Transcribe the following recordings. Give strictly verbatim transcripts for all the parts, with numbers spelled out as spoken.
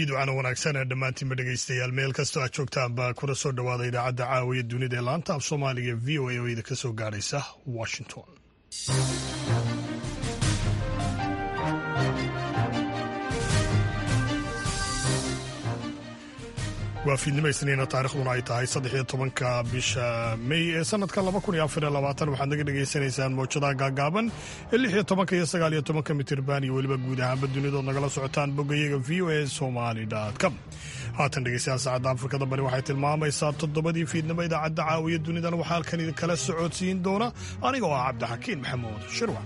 fiidwacana wanaagsan ee dhammaantiinba dhegaystayaal meel kastoo aad joogtaanba kuna soo dhowaada idaacadda caawiya dunida ee laanta af soomaaliga v o a oo idinka soo gaadhaysa washington. waa fiidnimo isniina taarikhduna ay tahay saddex iyo tobanka bisha mey ee sanadka laba kun iyo afar iyo labaatan waxaad naga dhegaysanaysaan mowjadaha gaagaaban ee lix iyo tobanka iyo sagaal iyo tobanka mitirban iyo weliba guud ahaanba dunidood nagala socotaan boggayaga v o a somali com. haatan dhegeystayaal saacadda afrikada bari waxay tilmaamaysaa toddobadii fiidnimo idaacadda caawiya dunidan waxaa halkan idinkala socodsiin doona aniga oo ah cabdixakiin maxamuud shirwac.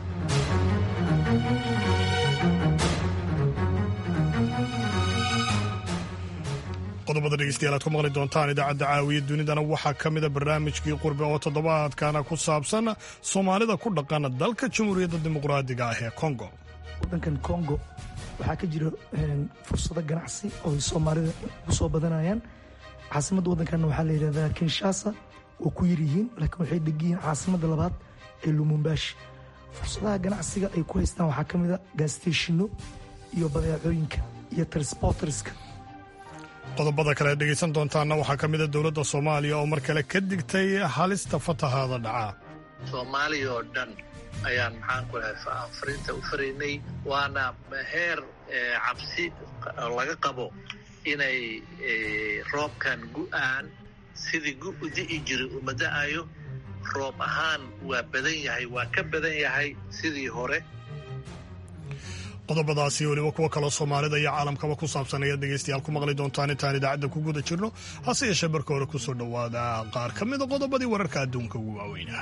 qodobada dhegeystayaal aad ku maqli doontaan idaacadda caawiya dunidana waxaa ka mida barnaamijkii qurbe oo toddobaadkana ku saabsan soomaalida ku dhaqan dalka jamhuuriyadda dimuqraadiga ah ee kongo. waddankan kongo waxaa ka jira fursado ganacsi oo ay soomaalida ku soo badanayaan. caasimadda waddankanna waxaa la yidhahdaa kinshasa oo ku yar yihiin laakiin waxay degyihiin caasimadda labaad ee lumumbashi. fursadaha ganacsiga ay ku haystaan waxaa ka mida gaasteshino iyo badeecooyinka iyo transporterska. qodobada kale aad dhegaysan doontaanna waxaa ka mida dowladda soomaaliya oo mar kale ka digtay halista fatahaada dhaca. soomaaliya oo dhan ayaan maxaan ku lahay fariinta u faraynay waana heer cabsi laga qabo inay roobkan gu'aan sidii gu u di'i jiray uma da'ayo. roob ahaan waa badan yahay waa ka badan yahay sidii hore. qodobadaasi weliba kuwo kaloo soomaalida iyo caalamkaba ku saabsan ayaad dhegaystayaal ku maqli doontaan intaan idaacadda ku guda jirno. hase yeeshee barka hore ku soo dhowaada qaar ka mida qodobadii wararka adduunka ugu waaweynaa.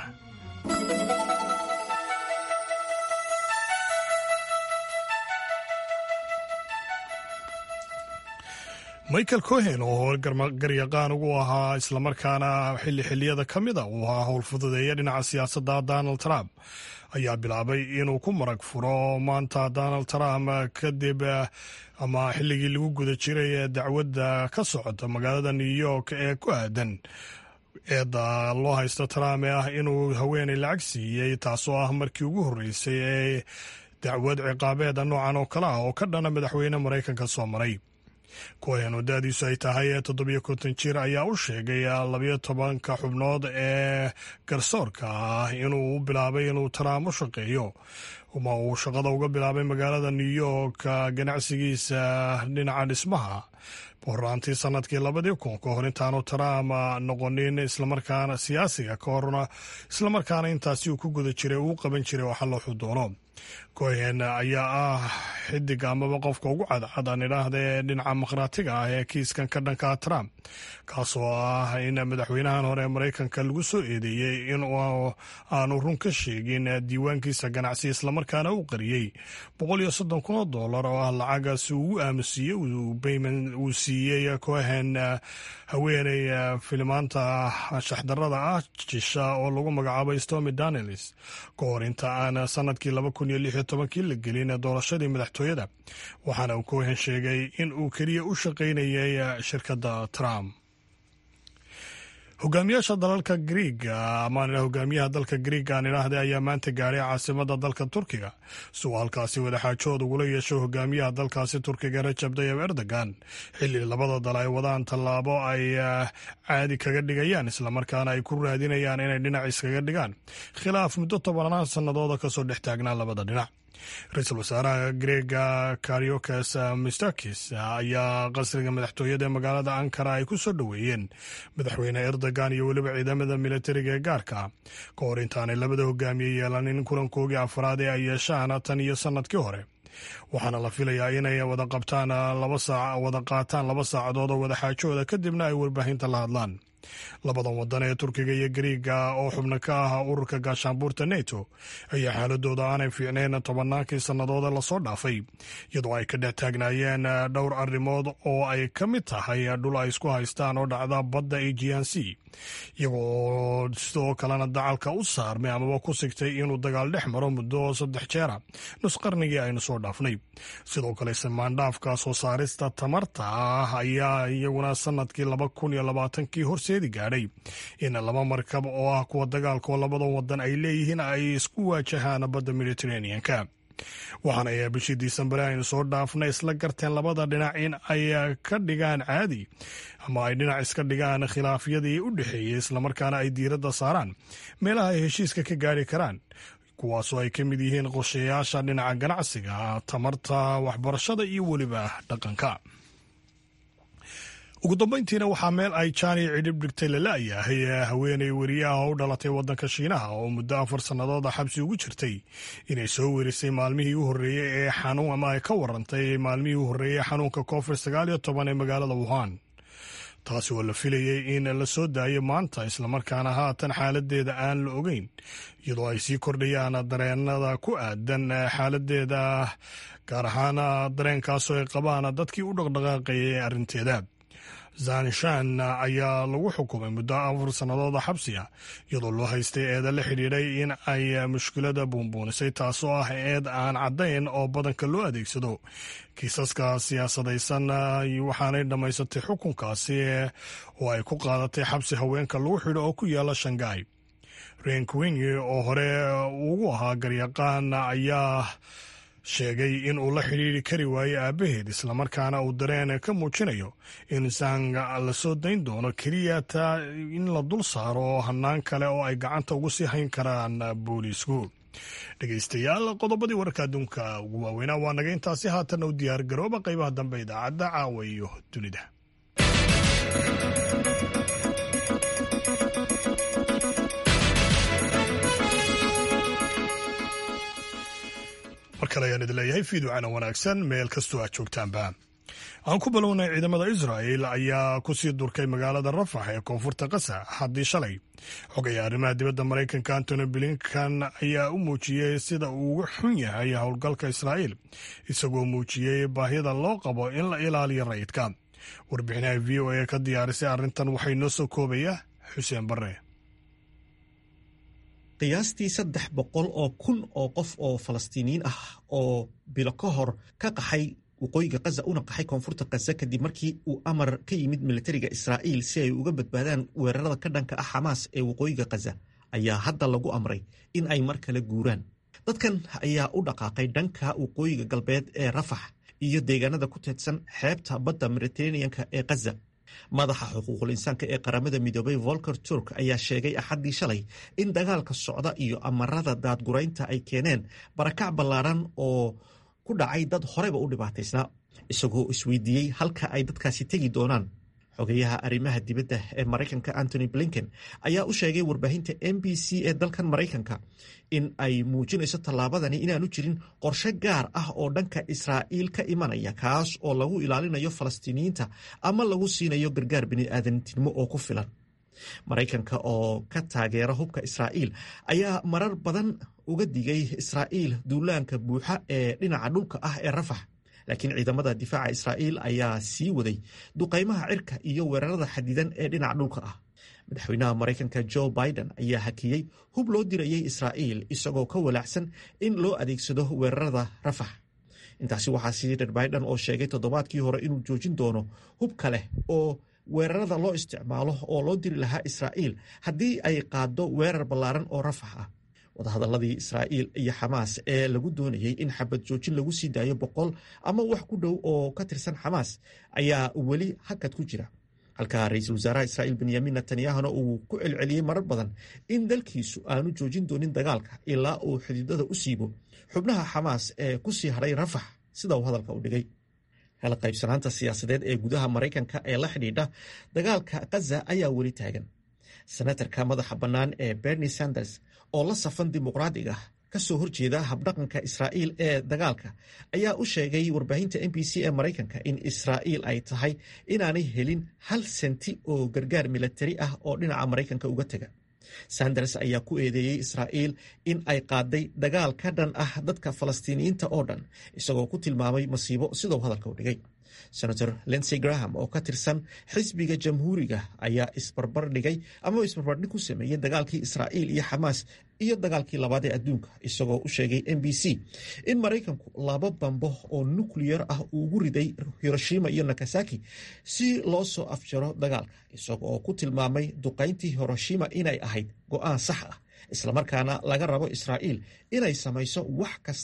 michael cohen oo garyaqaan ugu ahaa islamarkaana xilli xilliyada ka mida uu ahaa howlfududeeya dhinaca siyaasadda donald trump ayaa bilaabay inuu ku marag furo maanta donald trump kadib ama xilligii lagu guda jiray dacwadda ka socota magaalada new york ee ku aadan eedda loo haysto trump ee ah inuu haweenay lacag siiyey taasoo ah markii ugu horreysay ee dacwad ciqaabeeda noocan oo kale ah oo ka dhana madaxweyne maraykanka soo maray. cohen oo da-diisu ay tahay toddobiyo konton jir ayaa u sheegay labayo tobanka xubnood ee garsoorka ah inuu u bilaabay inuu trump u shaqeeyo uma uu shaqada uga bilaabay magaalada new york ganacsigiisa dhinaca dhismaha horaantii sanadkii labadii kun ka hor intaanu trump noqonin islamarkaana siyaasiga ka horna islamarkaana intaasi uu ku guda jiray uu qaban jiray waxa loo xudoono. cohen ayaa ah xidiga amaba qofka ugu cadcad aan idhaahda ee dhinaca dimuqraatiga ah ee kiiskan ka dhanka trump kaasoo ah in madaxweynahan hore ee maraykanka lagu soo eedeeyey in aanu run ka sheegin diiwaankiisa ganacsi islamarkaana uu qariyey boqol iyo soddon kun oo dollar oo ah lacagaasi ugu aamusiiyey uu siiyey cohen haweeney filimaanta shaxdarada ah jisha oo lagu magacaabay stormy daniels ka hor inta aan sanadkii laba kun iyo lix iyo tobankii la gelin doorashadii madaxtooyada waxaana uu cohen sheegay in uu keliya u shaqaynayay shirkadda trump. hogaamiyaasha dalalka griiga ama hogaamiyaha dalka griiga aan idhaahday ayaa maanta gaaray caasimada dalka turkiga si uu halkaasi wadaxaajood ugula yeesho hogaamiyaha dalkaasi turkiga rajab tayyib erdogan xilli labada dal ay wadaan tallaabo ay caadi kaga dhigayaan islamarkaana ay ku raadinayaan inay dhinac iskaga dhigaan khilaaf muddo tobanaan sannadooda kasoo dhex taagnaa labada dhinac. ra-iisul wasaaraha greega kariokas mistakis ayaa qasriga madaxtooyada ee magaalada ankara ay ku soo dhoweeyeen madaxweyne erdogan iyo weliba ciidamada militariga ee gaarka ka hor intaanay labada hogaamiye yeelanin kulankoogii afraad ee ay yeeshaan tan iyo sanadkii hore. waxaana la filayaa inay wada qabtaan laba saac wada qaataan laba saacadood oo wadaxaajooda kadibna ay warbaahinta la hadlaan. labadan wadan ee turkiga iyo griiga oo xubno ka ah ururka gaashaanbuurta neto ayaa xaaladooda aanay fiicnayn tobannaankii sannadooda lasoo dhaafay iyadoo ay ka dhex taagnaayeen dhowr arrimood oo ay ka mid tahay dhul ay isku haystaan oo dhacda badda aegean sea iyagoo sidoo kalena dacalka u saarmay amaba ku sigtay inuu dagaal dhex maro muddo saddex jeera nus qarnigii aynu soo dhaafnay. sidoo kale samaandhaafka soo saarista tamarta ah ayaa iyaguna sanadkii laba kun iyo labaatankii horseedi gaadhay in laba markab oo ah kuwa dagaalka oo labadan wadan ay leeyihiin ay isku waajahaan badda mediterraneanka. waxaana ay bishii disembar aynu soo dhaafnay isla garteen labada dhinac in ay ka dhigaan caadi ama ay dhinac iska dhigaan khilaafyadii u dhexeeyey islamarkaana ay diiradda saaraan meelaha ay heshiiska ka gaari karaan, kuwaasoo ay ka mid yihiin qorshayaasha dhinaca ganacsiga, tamarta, waxbarashada iyo weliba dhaqanka. ugu dambayntiina waxaa meel ay jaani cidhib dhigtay lala-yahay haweeney weriyaha oo u dhalatay waddanka Shiinaha oo muddo afar sannadood xabsi ugu jirtay inay soo werisay maalmihii u horreeyey ee xanuun ama ay ka warantay maalmihii u horreeyey xanuunka covid sagaal iyo toban ee magaalada Wuhan, taasi oo la filayey in la soo daayo maanta islamarkaana haatan xaaladeeda aan la ogeyn, iyadoo ay sii kordhayaan dareenada ku aadan xaaladeeda, gaar ahaan dareenkaasoo ay qabaan dadkii u dhaqdhaqaaqayay arrinteeda. Zanishan ayaa lagu xukumay muddo afar sannadood xabsi ah iyadoo loo haystay eeda la xidhiidhay in ay mushkilada buunbuunisay, taasoo ah eed aan caddayn oo badanka loo adeegsado kiisaska siyaasadaysan, waxaanay dhammaysatay xukunkaasi oo ay ku qaadatay xabsi haweenka lagu xidho oo ku yaala Shanghai. Ren Qingyu oo hore ugu ahaa garyaqaan ayaa sheegay in uu la xidhiiri kari waayo aabbaheed, islamarkaana uu dareen ka muujinayo in Zhang la soo dayn doono keliya taa in la dul saaro hannaan kale oo ay gacanta ugu sii hayn karaan booliisku. dhegaystayaal, qodobadii wararka adduunka ugu waaweynaa waa naga intaasi. haatanna u diyaar garooba qaybaha dambe idaacadda caawa iyo dunida. mar kale ayaan idin leeyahay fiiducana wanaagsan meel kastoo aad joogtaanba. aan ku bilownay ciidamada Israa'il ayaa ku sii durkay magaalada Rafax ee koonfurta Gaza haddii shalay. xogaya arrimaha dibadda Maraykanka Antony Blinken ayaa u muujiyey sida uu uga xun yahay howlgalka Israa'il, isagoo muujiyey baahida loo qabo in la ilaaliyo rayidka. warbixinaha v o a ka diyaarisay arrintan waxay noo soo koobaya Xuseen Barre. qiyaastii saddex boqol oo kun oo qof oo Falastiiniyiin ah oo bilo ka hor ka qaxay waqooyiga Gaza una qaxay koonfurta Gaza kadib markii uu amar ka yimid militariga Israa'iil si ay uga badbaadaan weerarada ka dhanka ah Xamaas ee waqooyiga Gaza, ayaa hadda lagu amray in ay mar kale guuraan. dadkan ayaa u dhaqaaqay dhanka waqooyiga galbeed ee Rafax iyo deegaanada ku teedsan xeebta badda Mediterranean-ka ee Gaza. madaxa xuquuqul insaanka ee qaramada midoobay Volker Turk ayaa sheegay axaddii shalay in dagaalka socda iyo amarada daadguraynta ay keeneen barakac ballaaran oo ku dhacay dad horeba u dhibaataysnaa, isagoo isweydiiyey halka ay dadkaasi tegi doonaan. xogayaha arrimaha dibadda ee Maraykanka Antony Blinken ayaa u sheegay warbaahinta M B C ee dalkan Maraykanka in ay muujinayso tallaabadani inaanu jirin qorshe gaar ah oo dhanka Israa'iil ka imanaya, kaas oo lagu ilaalinayo Falastiiniyiinta ama lagu siinayo gargaar bini'aadantinimo oo ku filan. Maraykanka oo ka taageera hubka Israa'iil ayaa marar badan uga digay Israa'iil duulaanka buuxa ee dhinaca dhulka ah ee Rafax, laakiin ciidamada difaaca Israa'iil ayaa sii waday duqaymaha cirka iyo weerarada xadidan ee dhinaca dhulka ah. madaxweynaha Maraykanka Joe Biden ayaa hakiyey hub loo dirayay Israa'iil, isagoo ka walaacsan in loo adeegsado weerarada Rafax. intaasi waxaa sii dheer Biden oo sheegay toddobaadkii hore inuu joojin doono hub kale oo weerarada loo isticmaalo oo loo diri lahaa Israa'iil haddii ay qaado weerar ballaaran oo Rafax ah. wadahadaladii Israa'iil iyo Xamaas ee lagu doonayey in xabad joojin lagu sii daayo boqol ama wax ku dhow oo ka tirsan Xamaas ayaa weli hakad ku jira, halka ra'iisul wasaaraha Israa'iil Benjamin Netanyahu uu ku celceliyey marar badan in dalkiisu aanu joojin doonin dagaalka ilaa uu xididada u siibo xubnaha Xamaas ee ku sii haray Rafax, sida uu hadalka u dhigay. kala qaybsanaanta siyaasadeed ee gudaha Maraykanka ee la xidhiidha dagaalka Gaza ayaa weli taagan. senatarka madaxa bannaan ee Bernie Sanders oo la safan dimuqraadiga ka soo horjeeda habdhaqanka Israa'iil ee dagaalka ayaa u sheegay warbaahinta M B C ee Maraykanka in Israa'iil ay tahay inaanay helin hal senti oo gargaar militari ah oo dhinaca Maraykanka uga taga. Sanders ayaa ku eedeeyey Israa'iil in ay qaaday dagaal ka dhan ah dadka Falastiiniyiinta oo dhan, isagoo ku tilmaamay masiibo sidoo hadalka u dhigay. senator Lindsey Graham oo ka tirsan xisbiga jamhuuriga ayaa isbarbar dhigay ama isbarbardhig ku sameeyey dagaalkii Israa'iil iyo Xamaas iyo dagaalkii labaad ee adduunka, isagoo u sheegay M B C in Maraykanku laba bambo oo nuclear ah uu ugu riday Hiroshima iyo Nagasaki si loo soo afjaro dagaalka, isagoo ku tilmaamay duqayntii Hiroshima inay ahayd go'aan sax ah, islamarkaana laga rabo Israa'iil inay samayso wax kasta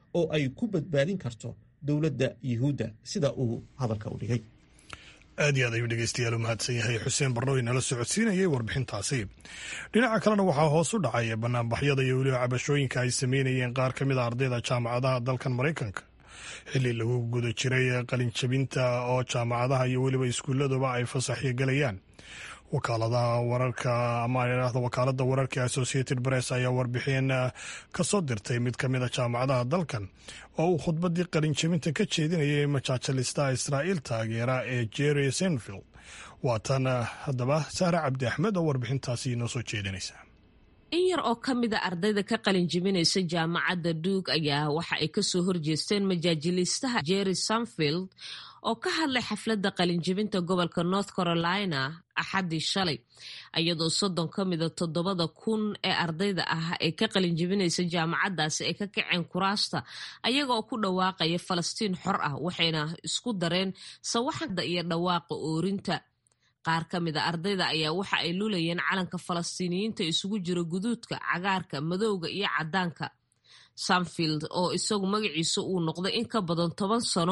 oo ay ku badbaadin karto dowladda yuhuudda sida uu hadalka u dhigay. aad iyo aad ayuu dhegeystayaal u mahadsan yahay xuseen barnooy nala socodsiinayay warbixintaasi. dhinaca kalena waxaa hoos u dhacay banaanbaxyada iyo weliba cabashooyinka ay sameynayeen qaar ka mid a ardayda jaamacadaha dalkan maraykanka xilli lagu guda jiray qalinjabinta oo jaamacadaha iyo weliba iskuulladuba ay fasaxyo galayaan. wakaaladaha wararka ama idhaahdo wakaaladda wararka Associated Press ayaa warbixin ka soo dirtay mid ka mid a jaamacadaha dalkan oo uu khudbaddii qalinjabinta ka jeedinayay majaajalista Israa'iil taageera ee Jerry Seinfeld. waa tan haddaba Sahra Cabdi Axmed oo warbixintaasi inoo soo jeedinaysa. in yar oo ka mid a ardayda ka qalinjabinaysa jaamacadda Duke ayaa waxa ay kasoo horjeesteen majaajilistaha Jerry Seinfeld oo ka hadlay xafladda qalinjabinta gobolka North Carolina axadii shalay, iyadoo soddon ka mida toddobada kun ee ardayda ah ee ka qalinjabinaysa jaamacaddaasi ay ka kaceen kuraasta ayaga oo ku dhawaaqaya Falastiin xor ah, waxayna isku dareen sawaxda iyo dhawaaqa oorinta. qaar ka mid a ardayda ayaa waxa ay lulayeen calanka Falastiiniyiinta isugu jira guduudka, cagaarka, madowga iyo caddaanka. Seinfeld oo isagu magaciisa uu noqday in ka badan toban sano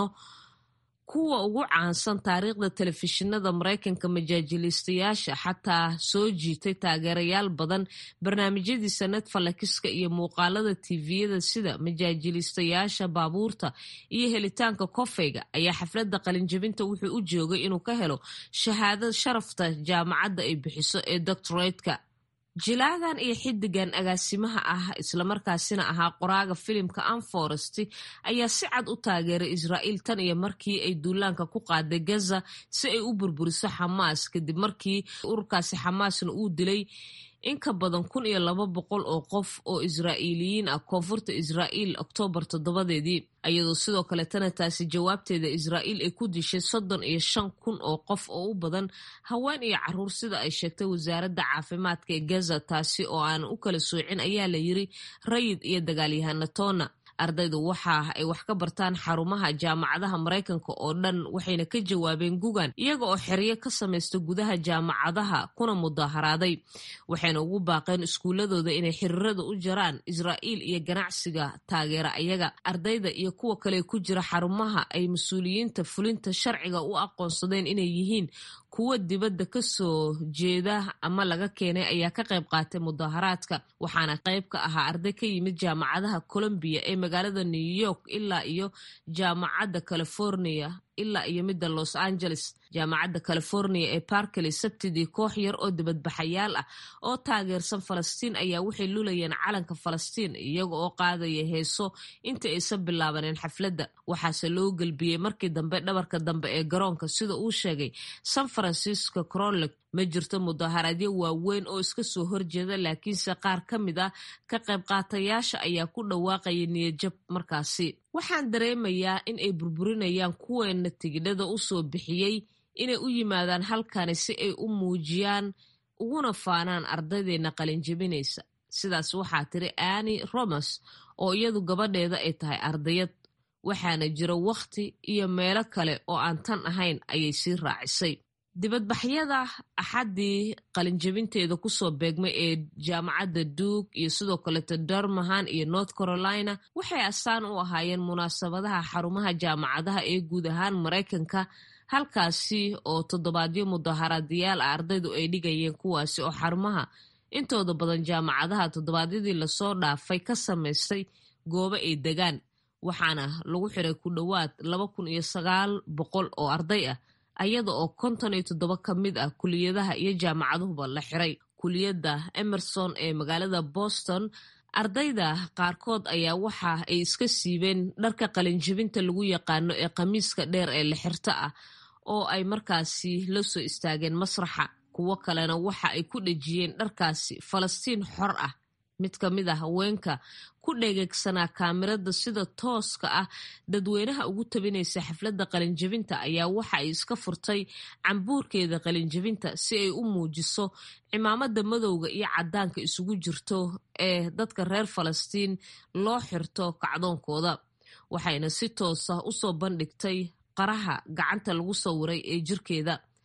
kuwa ugu caansan taariikhda telefishinada Maraykanka majaajilistayaasha, xataa soo jiitay taageerayaal badan barnaamijyadiisa Netflix-ka iyo muuqaalada tviyada sida majaajilistayaasha baabuurta iyo helitaanka kofeyga, ayaa xafladda qalinjabinta wuxuu u joogay inuu ka helo shahaadad sharafta jaamacadda ay bixiso ee doctorate-ka. jilaagan iyo xidigan agaasimaha ah islamarkaasina ahaa qoraaga filimka Ann Forrest ayaa si cad u taageeray Israa'iil tan iyo markii ay duulaanka ku qaaday Gaza si ay u burburiso Xamaas, kadib markii ururkaasi Xamaasna uu dilay in ka badan kun iyo laba boqol oo qof oo Israa'iiliyiin ah koonfurta Israa'iil Oktoobar toddobadeedii, iyadoo sidoo kale tana taasi jawaabteeda Israa'iil ay ku dishay soddon iyo shan kun oo qof oo u badan haween iyo caruur sida ay sheegtay wasaaradda caafimaadka ee Gaza, taasi oo aan u kala soocin ayaa la yiri rayid iyo dagaalyahano toona. ardaydu waxa ay wax ka bartaan xarumaha jaamacadaha Maraykanka oo dhan, waxayna ka jawaabeen gugan iyaga oo xiriyo ka sameeysta gudaha jaamacadaha kuna mudaharaaday. waxayna ugu baaqeen iskuuladooda inay xiriirada u jaraan Israa'iil iyo ganacsiga taageera ayaga. ardayda iyo kuwa kale ku jira xarumaha ay mas'uuliyiinta fulinta sharciga u aqoonsadeen inay yihiin kuwa dibadda ka soo jeeda ama laga keenay ayaa ka qayb qaatay mudaharaadka, waxaana qayb ka ahaa arday ka yimid jaamacadaha Columbia ee magaalada New York ilaa iyo jaamacadda California ilaa iyo midda Los Angeles. jaamacadda California ee Berkeley sabtidii koox yar oo dibadbaxayaal ah oo taageersan Falastiin ayaa waxay lulayeen calanka Falastiin iyaga oo qaadaya heeso inta aysan bilaabaneen xafladda, waxaase loo galbiyey markii dambe dhabarka dambe ee garoonka sida uu sheegay San Francisco Chronicle. ma jirto mudaharaadyo waaweyn oo iska soo horjeeda, laakiinse qaar ka mid ah ka qayb qaatayaasha ayaa ku dhawaaqaya niyadjab markaasi. waxaan dareemayaa in ay burburinayaan kuweena tigidhada u soo bixiyey inay u yimaadaan halkani si ay u muujiyaan uguna faanaan ardaydeena qalinjabinaysa. sidaas waxaa tiri Annie Romas oo iyadu gabadheeda ay tahay ardayad. waxaana jira wakhti iyo meelo kale oo aan tan ahayn, ayay sii raacisay. dibadbaxyada axadii qalinjabinteeda kusoo beegmay ee jaamacadda Duke iyo sidoo kaleeto Durham iyo North Carolina waxay astaan u ahaayeen munaasabadaha xarumaha jaamacadaha ee guud ahaan Maraykanka, halkaasi oo toddobaadyo mudaharaadayaal ah ardaydu ay dhigayeen, kuwaasi oo xarumaha intooda badan jaamacadaha toddobaadyadii lasoo dhaafay ka samaystay goobo ay degaan, waxaana lagu xiray ku dhowaad laba kun iyo sagaal boqol oo arday ah, ayada oo konton iyo toddoba ka mid ah kuliyadaha iyo jaamacaduhuba la xiray. kuliyadda Emerson ee magaalada Boston, ardayda qaarkood ayaa waxa ay iska siibeen dharka qalinjabinta lagu yaqaano ee qamiiska dheer ee la xirta ah oo ay markaasi la soo istaageen masraxa. kuwo kalena waxa ay ku dhejiyeen dharkaasi Falastiin xor ah. mid ka mid ah haweenka ku dhegeegsanaa kaamirada sida tooska ah dadweynaha ugu tabinaysa xafladda qalinjabinta ayaa waxa ay iska furtay cambuurkeeda qalinjabinta si ay u muujiso cimaamada madowga iyo caddaanka isugu jirto ee dadka reer Falastiin loo xirto kacdoonkooda. waxayna si toos ah usoo bandhigtay qaraha gacanta lagu sawiray ee jirkeeda.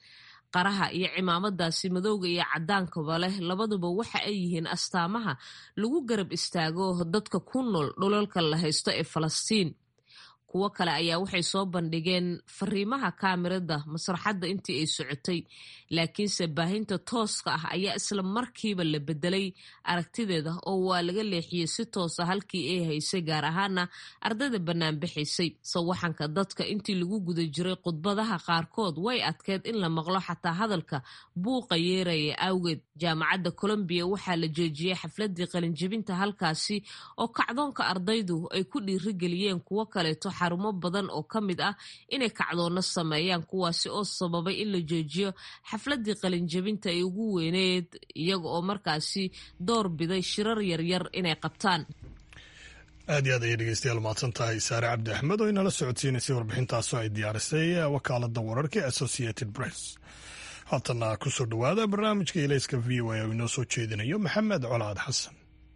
qaraha iyo cimaamadaasi madowga iyo cadaankaba leh labaduba waxa ay yihiin astaamaha lagu garab istaago dadka ku nool dhulalka la haysto ee Falastiin. Kuwo kale ayaa waxay soo bandhigeen fariimaha kaamirada masraxadda intii ay socotay, laakiinse baahinta tooska ah ayaa isla markiiba la bedelay aragtideeda oo waa laga leexiyey si toosa halkii ay haysay, gaar ahaana ardayda bannaan bixisay. Sawaxanka dadka intii lagu guda jiray khudbadaha qaarkood way adkeed in la maqlo xataa hadalka buuqa yeeraya awgeed. Jaamacadda Columbia waxaa la joojiyey xafladii qalinjibinta halkaasi oo kacdoonka ardaydu ay ku dhiirigeliyeen kuwo kaleeto xarumo badan oo ka mid ah inay kacdoono sameeyaan, kuwaasi oo sababay in la joojiyo xafladii qalinjabinta ay ugu weyneed, iyaga oo markaasi door biday shirar yaryar inay qabtaan. aad iyo aad ayay dhegeystayaal mahadsan tahay Saare Cabdi Axmed oo inala socodsiinaysay warbixintaasoo ay diyaarisay wakaalada wararka Associated Press. haatana kusoo dhawaada barnaamijka ilayska V O A oo inoo soo jeedinayo Maxamed Colaad Xasan.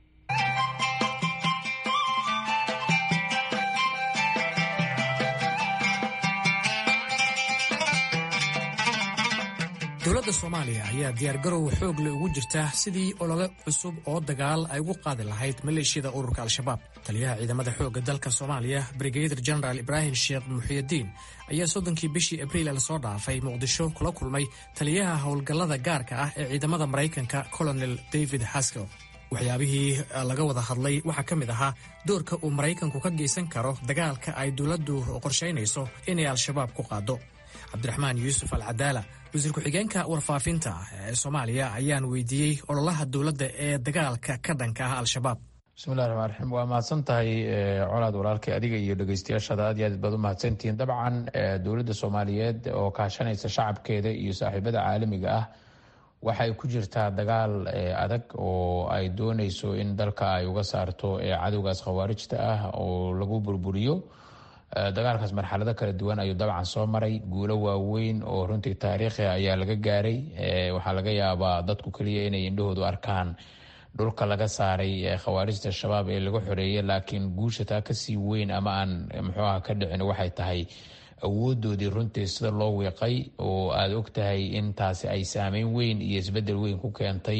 dowladda Soomaaliya ayaa diyaargarow xoog leh ugu jirta sidii olole cusub oo dagaal ay ugu qaadi lahayd maleeshiyada ururka Al-Shabaab. Taliyaha ciidamada xoogga dalka Soomaaliya Brigadier General Ibrahim Sheekh Muxyidiin ayaa soddonkii bishii Abriil la soo dhaafay Muqdisho kula kulmay taliyaha howlgallada gaarka ah ee ciidamada Mareykanka Colonel David Haskell. waxyaabihii laga wada hadlay waxaa ka mid ahaa doorka uu Mareykanku ka geysan karo dagaalka ay dowladdu qorsheynayso inay Al-Shabaab ku qaado. Cabdiraxmaan Yuusuf Al-Cadaala, wasiir ku-xigeenka warfaafinta ee Soomaaliya, ayaan weydiiyey ololaha dowladda ee dagaalka ka dhanka ah Al-Shabaab. bismillahi raxmaan raxiim. waa mahadsan tahay colaad walaalkay, adiga iyo dhegeystayaashaada aad iyo aad baad u mahadsantihiin. dabcan dowladda Soomaaliyeed oo kaashanaysa shacabkeeda iyo saaxiibada caalamiga ah waxay ku jirtaa dagaal adag oo ay doonayso in dalka ay uga saarto cadowgaas khawaarijta ah oo lagu burburiyo. dagaalkaas marxalado kala duwan ayuu dabcan soo maray, guulo waaweyn oo runtii taariikhi ayaa laga gaaray. waxaa laga yaabaa dadku keliya inay indhahoodu arkaan dhulka laga saaray khawaarijta shabaab ee laga xoreeyay, laakiin guusha taa kasii weyn ama aan muxuu ah ka dhicin waxay tahay awoodoodii runtii sida loo wiiqay, oo aada og tahay in taasi ay saameyn weyn iyo isbedel weyn ku keentay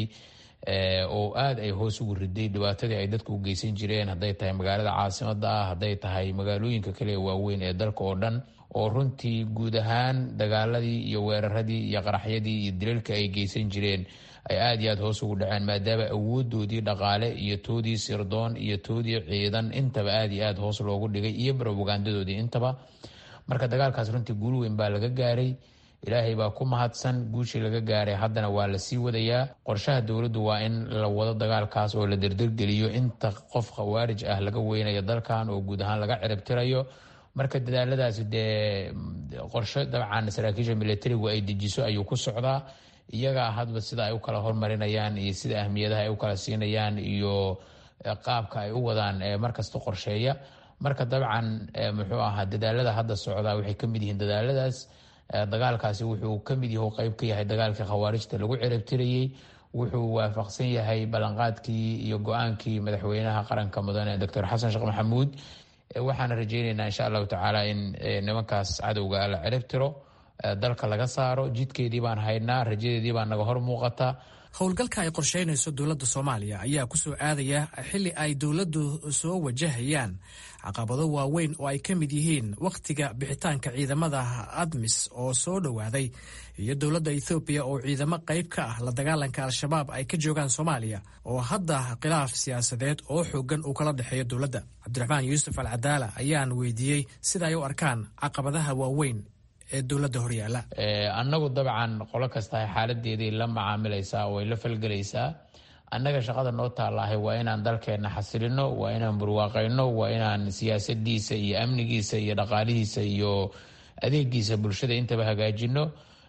oo aada ay hoos ugu riday dhibaatadii ay dadku u geysan jireen, hadday tahay magaalada caasimada ah, hadday tahay magaalooyinka kale ee waaweyn ee dalka oo dhan, oo runtii guud ahaan dagaaladii iyo weeraradii iyo qaraxyadii iyo dilalka ay geysan jireen ay aada iyo aada hoos ugu dhaceen, maadaama awoodoodii dhaqaale iyo toodii sirdoon iyo toodii ciidan intaba aada iyo aada hoos loogu dhigay, iyo propagandadoodii intaba. marka dagaalkaas runtii guul weyn baa laga gaaray, ilaahay baa ku mahadsan. guushii laga gaaray haddana waa la sii wadayaa. qorshaha dowladdu waa in la wado dagaalkaas oo la derdergeliyo inta qof khawaarij ah laga weynayo dalkan oo guud ahaan laga ciribtirayo. marka dadaaladaasi dee qorshe dabcan saraakiisha militarigu ay dejiso ayuu ku socdaa. iyagaa hadba sida ay u kala hormarinayaan iyo sida ahmiyadaha ay u kala siinayaan iyo qaabka ay u wadaan markasta qorsheeya. marka dabcan muxuu ahaa dadaalada hadda socdaa waxay ka mid yihiin dadaaladaas. dagaalkaasi wuxuu ka mid yahay qayb ka yahay dagaalkii khawaarijta lagu ciribtirayey. wuxuu waafaqsan yahay ballanqaadkii iyo go-aankii madaxweynaha qaranka mudane doctor xasan sheekh maxamuud. waxaana rajeyneynaa insha allahu tacaala in nimankaas cadowga la ciribtiro, dalka laga saaro. jidkeedii baan haynaa, rajadeedii baa naga hor muuqata. howlgalka ay qorsheynayso dowladda Soomaaliya ayaa ku soo aadaya xilli ay dowladdu soo wajahayaan caqabado waaweyn oo ay ka mid yihiin wakhtiga bixitaanka ciidamada ADMIS oo soo dhowaaday, iyo dowladda Ethiopia oo ciidamo qayb ka ah la dagaalanka Al-Shabaab ay ka joogaan Soomaaliya, oo hadda khilaaf siyaasadeed oo xoogan uu kala dhexeeyo dowladda. Cabdiraxmaan Yuusuf Al-Cadaala ayaan weydiiyey sida ay u arkaan caqabadaha waaweyn ee dowladda horyaala. annagu dabcan qolo kasta xaaladeedii la macaamilaysaa oo ay la falgelaysaa. annaga shaqada noo taallaahay waa inaan dalkeenna xasilino, waa inaan burwaaqayno, waa inaan siyaasadiisa iyo amnigiisa iyo dhaqaalihiisa iyo adeegiisa bulshada intaba hagaajino.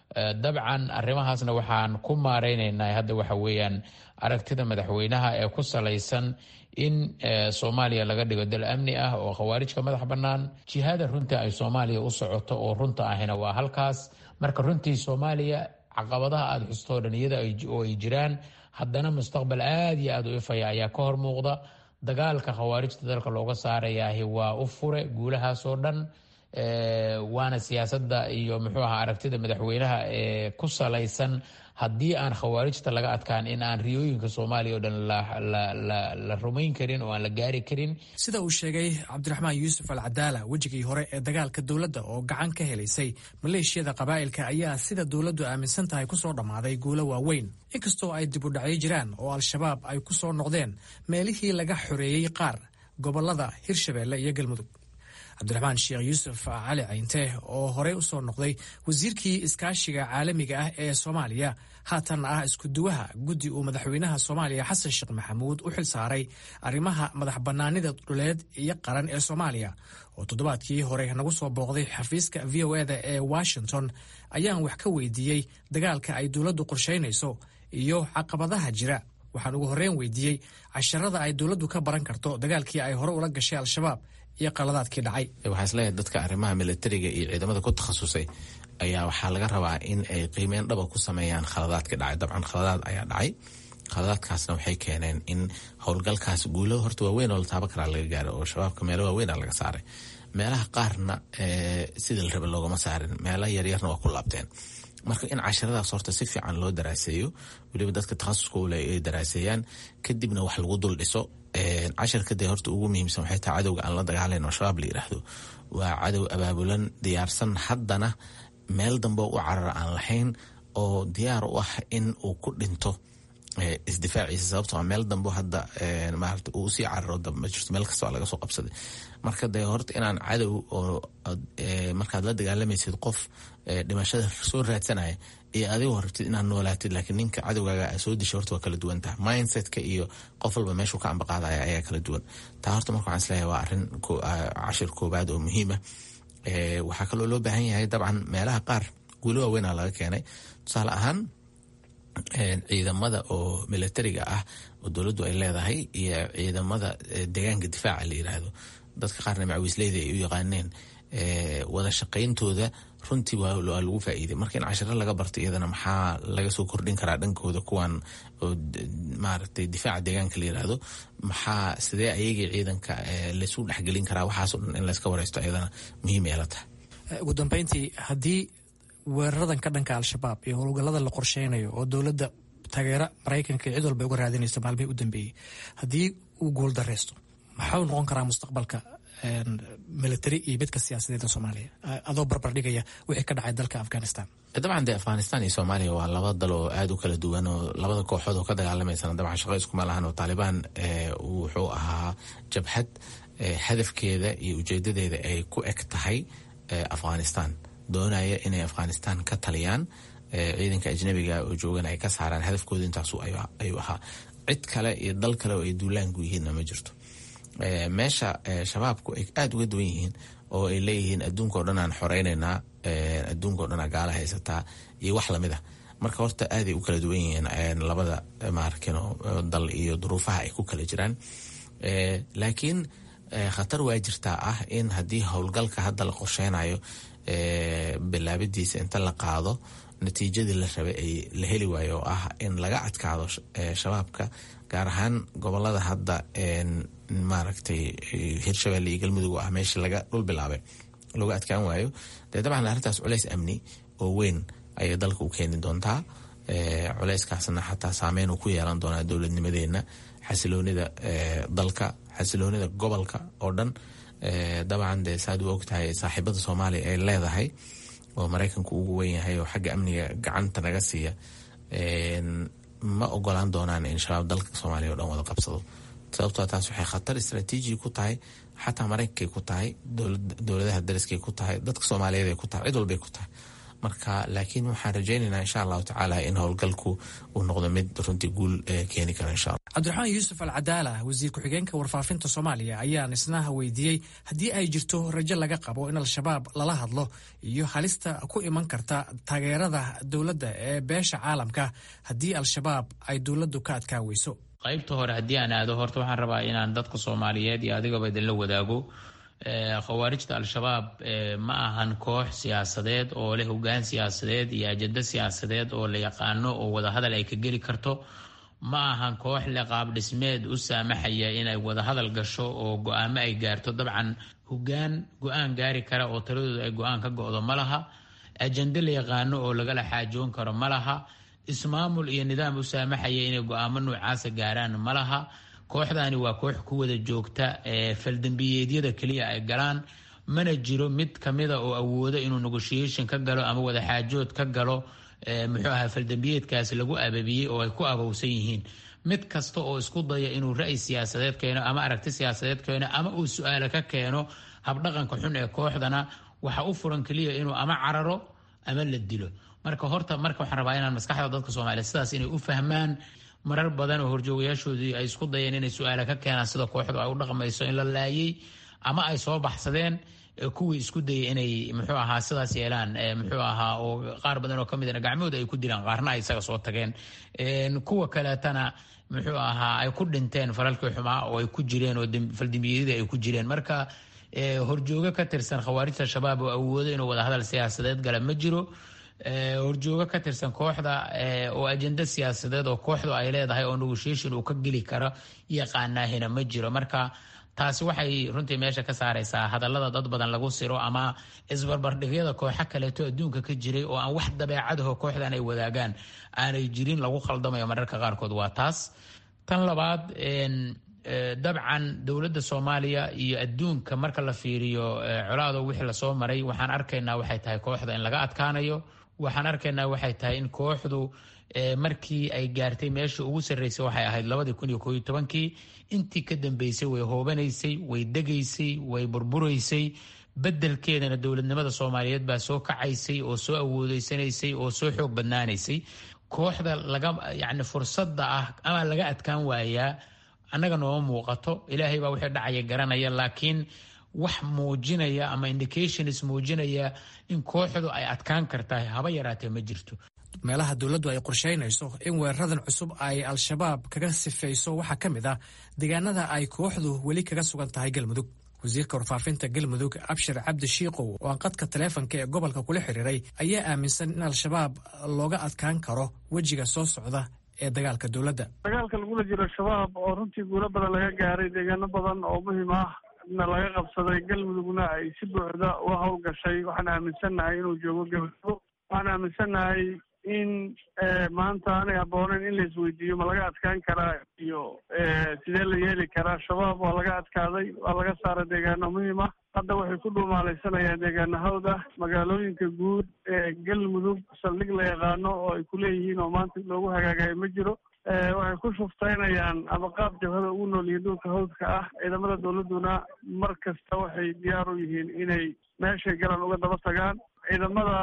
dabcan arrimahaasna waxaan ku maareyneynaa hadda waxa weeyaan aragtida madaxweynaha ee ku salaysan in Soomaaliya laga dhigo dal amni ah oo khawaarijka madax bannaan. jihada runtii ay Soomaaliya u socoto oo runta ahina waa halkaas. marka runtii Soomaaliya caqabadaha aada xustoo dhan iyada oo ay jiraan, haddana mustaqbal aada iyo aada u ifaya ayaa ka hor muuqda. dagaalka khawaarijta dalka looga saarayaahi waa u fure guulahaasoo dhan. waana siyaasadda iyo muxuu ahaa aragtida madaxweynaha ee ku salaysan haddii aan khawaarijta laga adkaan in aan riyooyinka soomaaliya oo dhan la rumayn karin oo aan la gaari karin. Sida uu sheegay cabdiraxmaan yuusuf alcadaala, wejigii hore ee dagaalka dowladda oo gacan ka helaysay maleeshiyada qabaa'ilka ayaa sida dowladdu aaminsan tahay kusoo dhammaaday guulo waaweyn, inkastoo ay dib u dhacyo jiraan oo al-shabaab ay ku soo noqdeen meelihii laga xoreeyey qaar gobollada Hirshabeelle iyo Galmudug. cabdiraxmaan sheekh yuusuf cali cayinte oo horey u soo noqday wasiirkii iskaashiga caalamiga ah ee Soomaaliya, haatanna ah isku-duwaha guddi uu madaxweynaha Soomaaliya xasan sheekh maxamuud u xil saaray arrimaha madax bannaanida dhuleed iyo qaran ee Soomaaliya, oo toddobaadkii hore nagu soo booqday xafiiska v o eda ee Washington, ayaan wax ka weydiiyey dagaalka ay dowladdu qorshaynayso iyo caqabadaha jira. waxaan ugu horreyn weydiiyey casharada ay dowladdu ka baran karto dagaalkii ay hore ula gashay al-shabaab iyo qaladaadkii dhacay. waxaa isleeyahay dadka arrimaha militariga iyo ciidamada ku takhasusay ayaa waxaa laga rabaa in ay qiimeyn dhaba ku sameeyaan khaladaadkii dhacay. dabcan khaladaad ayaa dhacay, khaladaadkaasna waxay keeneen in howlgalkaas guulo horta waaweyn oo la taaba karaa laga gaaro, oo shabaabka meelo waaweyn a laga saaray. meelaha qaarna sida la raba loogama saarin, meelaha yaryarna waa ku laabteen. marka in casharadaas horta si fiican loo daraaseeyo, weliba dadka takhasuska ule ay daraaseeyaan, kadibna wax lagu dul dhiso. casharka dee horta ugu muhiimsan waxay tahay cadowga aan la dagaalayn oo shabaab la yidhaahdo waa cadow abaabulan, diyaarsan, haddana meel dambe u carara aan lahayn, oo diyaar u ah in uu ku dhinto isdifaaciisa, sababtoo meel dambe hadda maarata uu usii cararo dambe ma jirto, meel kasta waa laga soo qabsaday. marka dee horta inaan cadow oo markaad la dagaalamaysid qof dhimashada soo raadsanaya iyo adigoo rabtid inaad noolaatid, laakiin ninka cadowgaaga a soo disha horta waa kala duwan tahay. mindsetka iyo qof walba meeshuu ka ambaqaadaya ayaa kala duwan. taa horta marka waxaan isleeyahay waa arrin cashir koobaad oo muhiima. waxaa kaloo loo baahan yahay dabcan meelaha qaar guulo waaweynaa laga keenay. tusaale ahaan ciidamada oo militariga ah oo dowladdu ay leedahay iyo ciidamada deegaanka difaaca la yiraahdo, dadka qaarna macawiisleyda ay u yaqaaneen, wada shaqayntooda runtii waa lagu faa'iiday. marka in cashiro laga barto iyadana maxaa laga soo kordhin karaa dhankooda kuwan oo maaragtay difaaca deegaanka la yiraahdo, maxaa sidee ayagii ciidanka laysu dhexgelin karaa, waxaasoo dhan in layska wareysto iyadana muhiim ay la tahay. ugu dambeyntii, haddii weeraradan ka dhanka al-shabaab iyo howlgallada la qorsheynayo oo dowladda taageera maraykanka cid walba uga raadinaysa maalmihii u dambeeyey, haddii uu guul dareysto, maxuu noqon karaa mustaqbalka military iyo midka siyaasadeed ee Soomaaliya adoo barbar dhigaya wixii ka dhacay dalka Afghanistan? dabcan dee Afghanistan iyo Soomaaliya waa laba dal oo aad u kala duwan, oo labada kooxood oo ka dagaalamaysan dabcan shaqo iskuma lahan. oo Taliban wuxuu ahaa jabhad hadafkeeda iyo ujeedadeeda ay ku eg tahay Afghanistan, doonaya inay Afghanistan ka taliyaan, ciidanka ajnabiga oo joogan ay ka saaraan. hadafkooda intaasu ayuu ahaa. cid kale iyo dal kale oo ay duulaanku yihiinna ma jirto. meesha shabaabku ay aada uga duwan yihiin oo ay leeyihiin adduunka o dhan aan xoreynaynaa, adduunka o dhan aa gaala haysataa iyo wax lamid ah. marka horta aaday u kala duwan yihiin labada maarkino dal iyo duruufaha ay ku kala jiraan. laakiin khatar waa jirtaa ah in haddii howlgalka hadda la qorsheynayo bilaabidiisa inta la qaado natiijadii la rabay ay la heli waayo, oo ah in laga adkaado shabaabka, gaar ahaan gobolada hadda maaragtay Hirshabeelle iyo Galmudug ah meesha laga dhul bilaabay looga adkaan waayo. dee dabcan arrintaas culays amni oo weyn ayay dalka u keeni doontaa. culayskaasna xataa saameyn uu ku yeelan doonaa dowladnimadeenna, xasiloonida dalka, xasiloonida gobolka oo dhan. dabcan dee saad u ogtahay saaxiibada Soomaaliya ay leedahay oo Maraykanku ugu weyn yahay oo xagga amniga gacanta naga siiya, ma ogolaan doonaan in shabaab dalka Soomaaliya oo dhan wada qabsado. sababtoo taas waxay khatar istaraatiiji ku tahay, xataa Maraykankay ku tahay, dowladaha dariskay ku tahay, dadka Soomaaliyeed ay ku tahay, cid walbay ku tahay. marka laakiin waxaan rajaynaynaa insha allahu tacaala in howlgalku uu noqdo mid runtii guul keeni kara insha allah. cabdiraxmaan yuusuf alcadaala, wasiir ku-xigeenka warfaafinta Soomaaliya, ayaan isna weydiiyey haddii ay jirto rajo laga qabo in al-shabaab lala hadlo iyo halista ku iman karta taageerada dowladda ee beesha caalamka haddii al-shabaab ay dowladdu ka adkaa weyso. qaybta hore haddii aan aado, horta waxaan rabaa inaan dadka Soomaaliyeed iyo adigaba idinla wadaago. khawaarijta al-shabaab ma ahan koox siyaasadeed oo leh hoggaan siyaasadeed iyo ajenda siyaasadeed oo la yaqaano oo wadahadal ay ka geli karto. ma ahan koox leh qaab dhismeed u saamaxaya inay wadahadal gasho oo go-aamo ay gaarto. dabcan hogaan go-aan gaari kara oo taladooda ay go-aan ka go-do ma laha, ajende la yaqaano oo lagala xaajoon karo ma laha, ismaamul iyo nidaam u saamaxaya inay go-aamo noocaasa gaaraan ma laha. kooxdaani waa koox ku wada joogta faldambiyeedyada keliya ay galaan, mana jiro mid kamida oo awooda inuu negotiation ka galo ama wada xaajood ka galo muxuu ahaa faldambiyeedkaasi lagu ababiyey oo ay ku abowsan yihiin. mid kasta oo isku daya inuu ra'yi siyaasadeed keeno ama aragti siyaasadeed keeno ama uu su-aalo ka keeno habdhaqanka xun ee kooxdana waxa u furan keliya inuu ama cararo ama la dilo. marka horta marka waxaan rabaa inaan maskaxda dadka Soomaaliyeed sidaas inay u fahmaan. marar badan oo horjoogayaashoodii ay isku dayeen inay su-aalo ka keenaan sida kooxdu ay u dhaqmayso in la laayay ama ay soo baxsadeen kuwii isku dayay inay muxuu ahaa sidaas yeelaan muxuu ahaa oo qaar badan oo kamid ah gacmahooda ay ku dilaan, qaarna ay isaga soo tageen, kuwa kaleetana muxuu ahaa ay ku dhinteen falalkii xumaa oo ay ku jireen oo faldambiyadii ay ku jireen. marka horjooga ka tirsan khawaarijta shabaab oo awoodo inuu wada hadal siyaasadeed gala ma jiro. horjooga ka tirsan kooxda oo ajenda siyaasadeed oo kooxdu ay leedahay oo negotiation uu ka geli karo yaqaanaahina ma jiro. marka taasi waxay runtii meesha ka saaraysaa hadallada dad badan lagu siro ama isbarbardhigyada kooxo kaleeto adduunka ka jiray oo aan wax dabeecadaho kooxdan ay wadaagaan aanay jirin lagu khaldamayo mararka qaarkood. waa taas. tan labaad, dabcan dowladda Soomaaliya iyo adduunka marka la fiiriyo colaado wixii lasoo maray waxaan arkaynaa waxay tahay kooxda in laga adkaanayo. waxaan arkaynaa waxay tahay in kooxdu markii ay gaartay meesha ugu sarreysay waxay ahayd labadii kun iyo koob iyo tobankii. intii ka dambeysay way hoobanaysay, way degaysay, way burburaysay. bedelkeedana dowladnimada Soomaaliyeed baa soo kacaysay oo soo awoodeysanaysay oo soo xoog badnaanaysay. kooxda laga yacni fursadda ah ama laga adkaan waayaa annaga nooma muuqato. ilaahay baa wixii dhacaya garanaya, laakiin wax muujinaya ama indications muujinaya in kooxdu ay adkaan kartaa haba yaraatee ma jirto. meelaha dowladdu ay qorsheynayso in weeraradan cusub ay al-shabaab kaga sifayso waxaa ka mid ah deegaanada ay kooxdu weli kaga sugan tahay galmudug. wasiirka warfaafinta galmudug abshir cabdi shiiqow oo aan qadka taleefanka ee gobolka kula xiriiray ayaa aaminsan in al-shabaab looga adkaan karo wejiga soo socda ee dagaalka dowladda. dagaalka lagula jiro shabaab oo runtii guulo badan laga gaaray, deegaano badan oo muhiim ah na laga qabsaday, galmudugna ay si buuxda uga howlgashay. waxaan aaminsannahay inuu joogo galmudug. waxaan aaminsannahay in maanta aanay habbooneyn in la isweydiiyo ma laga adkaan karaa iyo sidee la yeeli karaa. shabaab waa laga adkaaday, waa laga saaray deegaano muhiim ah. hadda waxay ku dhuumaalaysanayaan deegaano hawd ah. magaalooyinka guud ee galmudug saldhig la yaqaano oo ay ku leeyihiin oo maanta loogu hagaagayo ma jiro. waxay ku shuftaynayaan ama qaab jabhada ugu nool yihiin dhulka hawdka ah. ciidamada dowladduna mar kasta waxay diyaar u yihiin inay meeshay galaan uga daba tagaan. ciidamada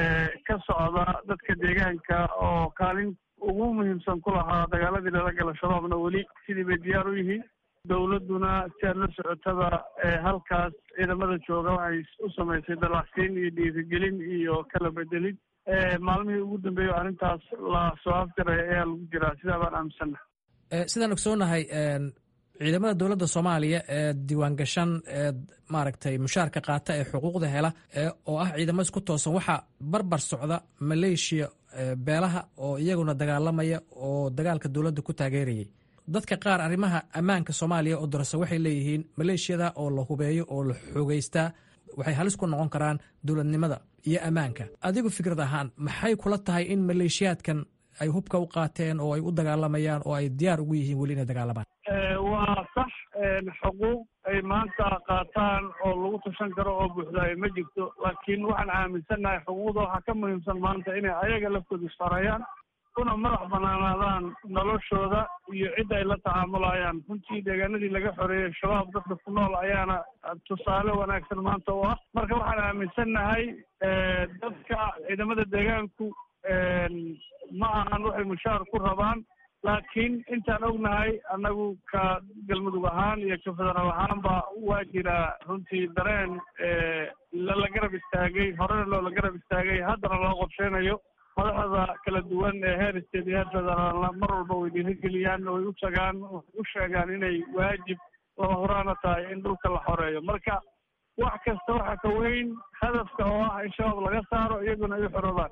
ka socda dadka deegaanka oo kaalin ugu muhiimsan ku lahaa dagaaladii lala gala shabaabna weli sidii bay diyaar u yihiin. dowladduna si aad la socotada halkaas ciidamada jooga waxay u samaysay dalacsiin iyo dhiirigelin iyo kala bedelid. maalmihii ugu dambeeya arrintaas la soo afjaray ayaa lagu jiraa, sidaa baan aaminsannahay. sidaan ogsoonahay ciidamada dowladda Soomaaliya ee diiwaangashan ee maaragtay mushaarka qaata ee xuquuqda hela oo ah ciidamo isku toosan waxaa barbar socda maleeshiya beelaha oo iyaguna dagaalamaya oo dagaalka dowladda ku taageerayay. dadka qaar arrimaha ammaanka Soomaaliya oo darasa waxay leeyihiin maleeshiyada oo la hubeeyo oo la xogeystaa waxay halis ku noqon karaan dowladnimada iyo ammaanka. adigu fikrad ahaan maxay kula tahay in maleeshiyaadkan ay hubka u qaateen oo ay u dagaalamayaan oo ay diyaar ugu yihiin weli inay dagaalamaan? waa sax. xuquuq ay maanta qaataan oo lagu tashan karo oo buuxdaay ma jirto, laakiin waxaan aaminsannahay xuquuqda waxaa ka muhiimsan maanta inay ayaga laftooda isfarayaan una madax banaanaadaan noloshooda iyo cidda ay la tacaamulayaan. runtii deegaanadii laga xoreeyey shabaab dadka ku nool ayaana tusaale wanaagsan maanta u ah. marka waxaan aaminsannahay dadka ciidamada deegaanku ma ahan waxay mushaar ku rabaan, laakiin intaan ognahay annagu ka galmudug ahaan iyo ka federaal ahaanba waa jiraa runtii dareen lala garab istaagay, horena loola garab istaagay, haddana loo qorsheynayo. madaxda kala duwan ee heer state iyo heer federaalna mar walba way dhiirigeliyaan, way u tagaan, way u sheegaan inay waajib lama horaana tahay in dhulka la xoreeyo. marka wax kasta waxaa ka weyn hadafka oo ah in shabaab laga saaro iyaguna ay u xoroobaan.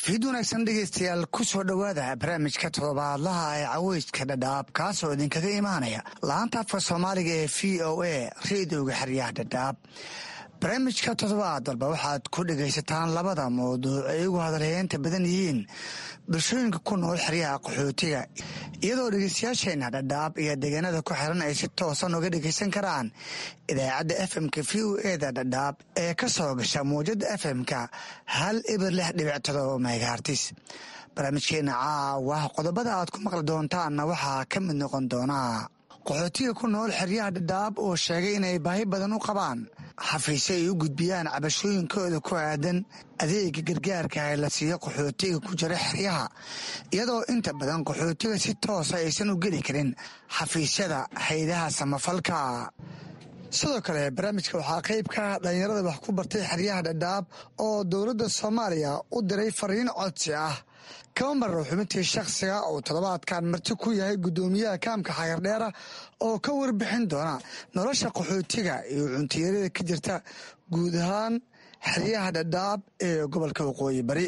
fiid wanaagsan dhegaystayaal ku soo dhowaada barnaamijka toddobaadlaha ee caweyska dhadhaab kaasoo idinkaga imaanaya laanta afka soomaaliga ee v o a reediyoga xeryaha dhadhaab barnaamijka toddobaad walba waxaad ku dhegaysataan labada mawduuc ay ugu hadalheynta badan yihiin bulshooyinka ku nool xeryaha qaxootiga iyadoo dhegaystayaasheenna dhadhaab iyo deegaanada ku xiran ay si toosan uga dhegaysan karaan idaacadda f m-ka v o eda dhadhaab ee ka soo gasha mawjada f m-ka hal ibir lix dhibic todoba megahartis barnaamijkeena caawa qodobada aad ku maqli doontaanna waxaa ka mid noqon doonaa qaxootiga ku nool xeryaha dhadhaab oo sheegay inay baahi badan u qabaan xafiisyo ay u gudbiyaan cabashooyinkooda ku aadan adeega gargaarka ee la siiyo qaxootiga ku jira xeryaha iyadoo inta badan qaxootiga si toosa aysan u geli karin xafiisyada haydaha samafalka sidoo kale barnaamijka waxaa qayb ka ah dhallinyarada wax ku bartay xeryaha dhadhaab oo dowladda soomaaliya u diray fariin codsi ah kama marro xubintii shakhsiga oo toddobaadkan marti ku yahay guddoomiyaha kaamka xagardheera oo ka warbixin doona nolosha qaxootiga iyo cuntiyarada ka jirta guud ahaan xeryaha dhadhaab ee gobolka waqooyi bari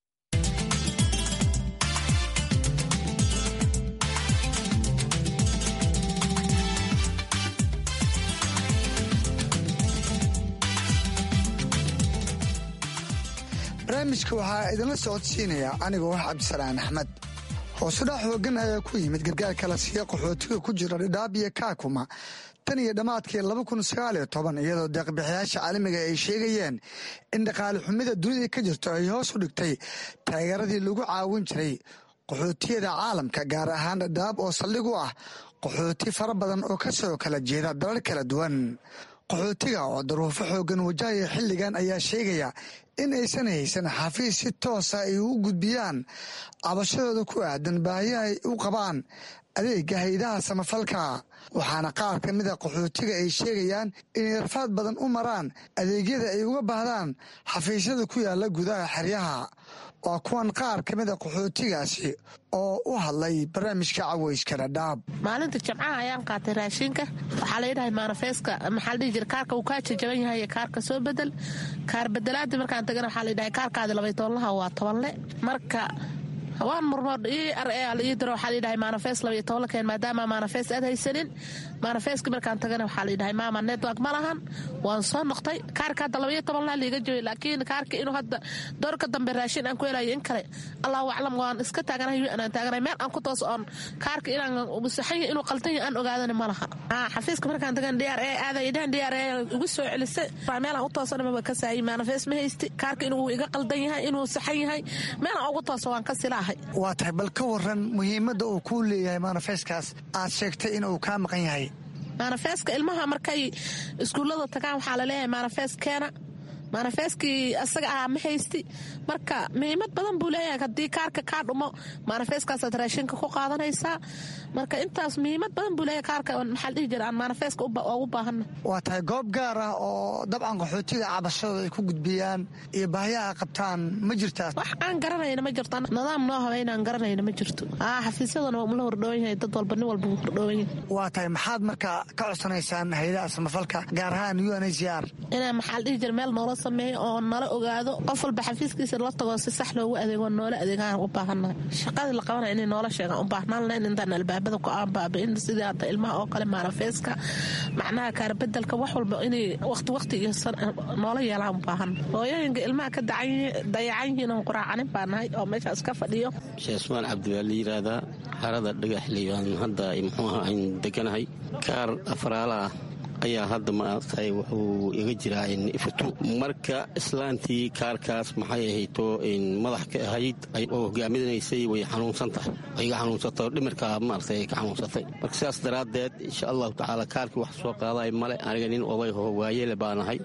barnaamijka waxaa idinla socodsiinaya anigoo ah cabdisalaan axmed hoosudhac xoogan ayaa ku yimid gargaarka la siiya qaxootiga ku jira dhadhaab iyo kaakuma tan iyo dhammaadkii laba kun sagaal iyo toban iyadoo deeqbixiyaasha caalamiga ay sheegayeen in dhaqaale xumida dunida ka jirto ay hoos u dhigtay taageeradii lagu caawin jiray qaxootiyada caalamka gaar ahaan dhadhaab oo saldhig u ah qaxooti fara badan oo ka soo kala jeeda dalal kala duwan qaxootiga oo daruufo xoogan wajahaya xilligan ayaa sheegaya in aysan haysan xafiis si toosa ay u gudbiyaan cabashadooda ku aadan baahiya ay u qabaan adeega haydaha samafalka waxaana qaar ka mida qaxootiga ay sheegayaan inay rafaad badan u maraan adeegyada ay uga baahdaan xafiisyada ku yaala gudaha xeryaha waa kuwan qaar ka mida qaxootigaasi oo u hadlay barnaamijka caweyska dhadhaab maalinta jimcaha ayaan qaatay raashinka waxaa layidhahay maanafeeska maxaa la dhihi jira kaarka uu kaa jajaban yahay kaarka soo bedel kaar bedelaadii markaan tagana waxaa layidhahay kaarkaadi labay tobanlaha waa tobanle marka waan murmoor ii ar ii diro waxaa layidhahay maanafees labaiyo tobanla keen maadaama maanafees aad haysanin maanafeeski markaan tagana waxaa layidhahay maama network ma lahan waan soo noqtay kaarka hadda labaiyo tobanlaha liiga jooy laakiin kaarka inuu hadda doorka dambe raashin aan ku helayo in kale allahu aclam waan iska taaganahay anaan taaganahay meel aan ku toos oon kaarka inaan saxan yahay inuu qaldan yahay aan ogaadana ma laha xafiiska markaan tagana d r a aaday dhahan d r a ugu soo celisay meelaan u toosana maba ka saayay maanafees ma haysti kaarka inuu iga qaldan yahay inuu saxan yahay meelaan ugu tooso waan ka silaa waa tahay bal ka waran muhiimadda uu kuu leeyahay maanafeeskaas aad sheegtay inuu kaa maqan yahay maanafeeska ilmaha markay iskuullada tagaan waxaa laleeyahay maanafees keena maanafeeskii asaga ahaa ma haysti marka muhiimad badan buu leeyahay haddii kaarka kaa dhumo maanafeeskaasaad raashinka ku qaadanaysaa marka intaas muhiimad badan buu leeyahay kaarka maxaa la dhihi jira aan maanafeeska ugu baahanna waa tahay goob gaar ah oo dabcan qaxootiga cabashadooda ay ku gudbiyaan iyo baahiyaha qabtaan ma jirtaa wax aan garanayna ma jirto nidaam noo habeynaan garanayna ma jirto xafiisyadana waa la hordhowan yahay dad walba nin walba wuu hordhowan yahay waa tahay maxaad marka ka codsanaysaan haydaha samafalka gaar ahaan u n h r inaa maxaa la dhihi jira meel noola sameeyo oo nala ogaado qof walba xafiiskiisa la tago si sax loogu adeego noola adeegaan u baahannahay shaqadii la qabanaya inay noola sheegaan u baahnaan lahayn intaan albaabada ku aanbaabain sidii hadda ilmaha oo kale maanafeeska macnaha kaarbedelka wax walba inay waqti waqti iyo noola yeelaan u baahan hooyooyinka ilmaha ka dayacan yihiin oon quraacanin baa nahay oo meeshaas ka fadhiyo sheesmaan cabdiwaa la yidhaahdaa xarada dhagaxley baan hadda muxuu ahaa ayn deganahay kaar afraala ah ayaa hadda maaragtay wuxuu iga jiraa ifatu marka islaantii kaarkaas maxay ahayto madax ka ahayd oo hogaaminaysay way xanuunsan tahay way iga xanuunsatay dhimirka maaragtay ay ka xanuunsatay marka sidaas daraaddeed insha allahu tacaala kaarkii wax soo qaaday male aniga nin oday oo waayeele baanahay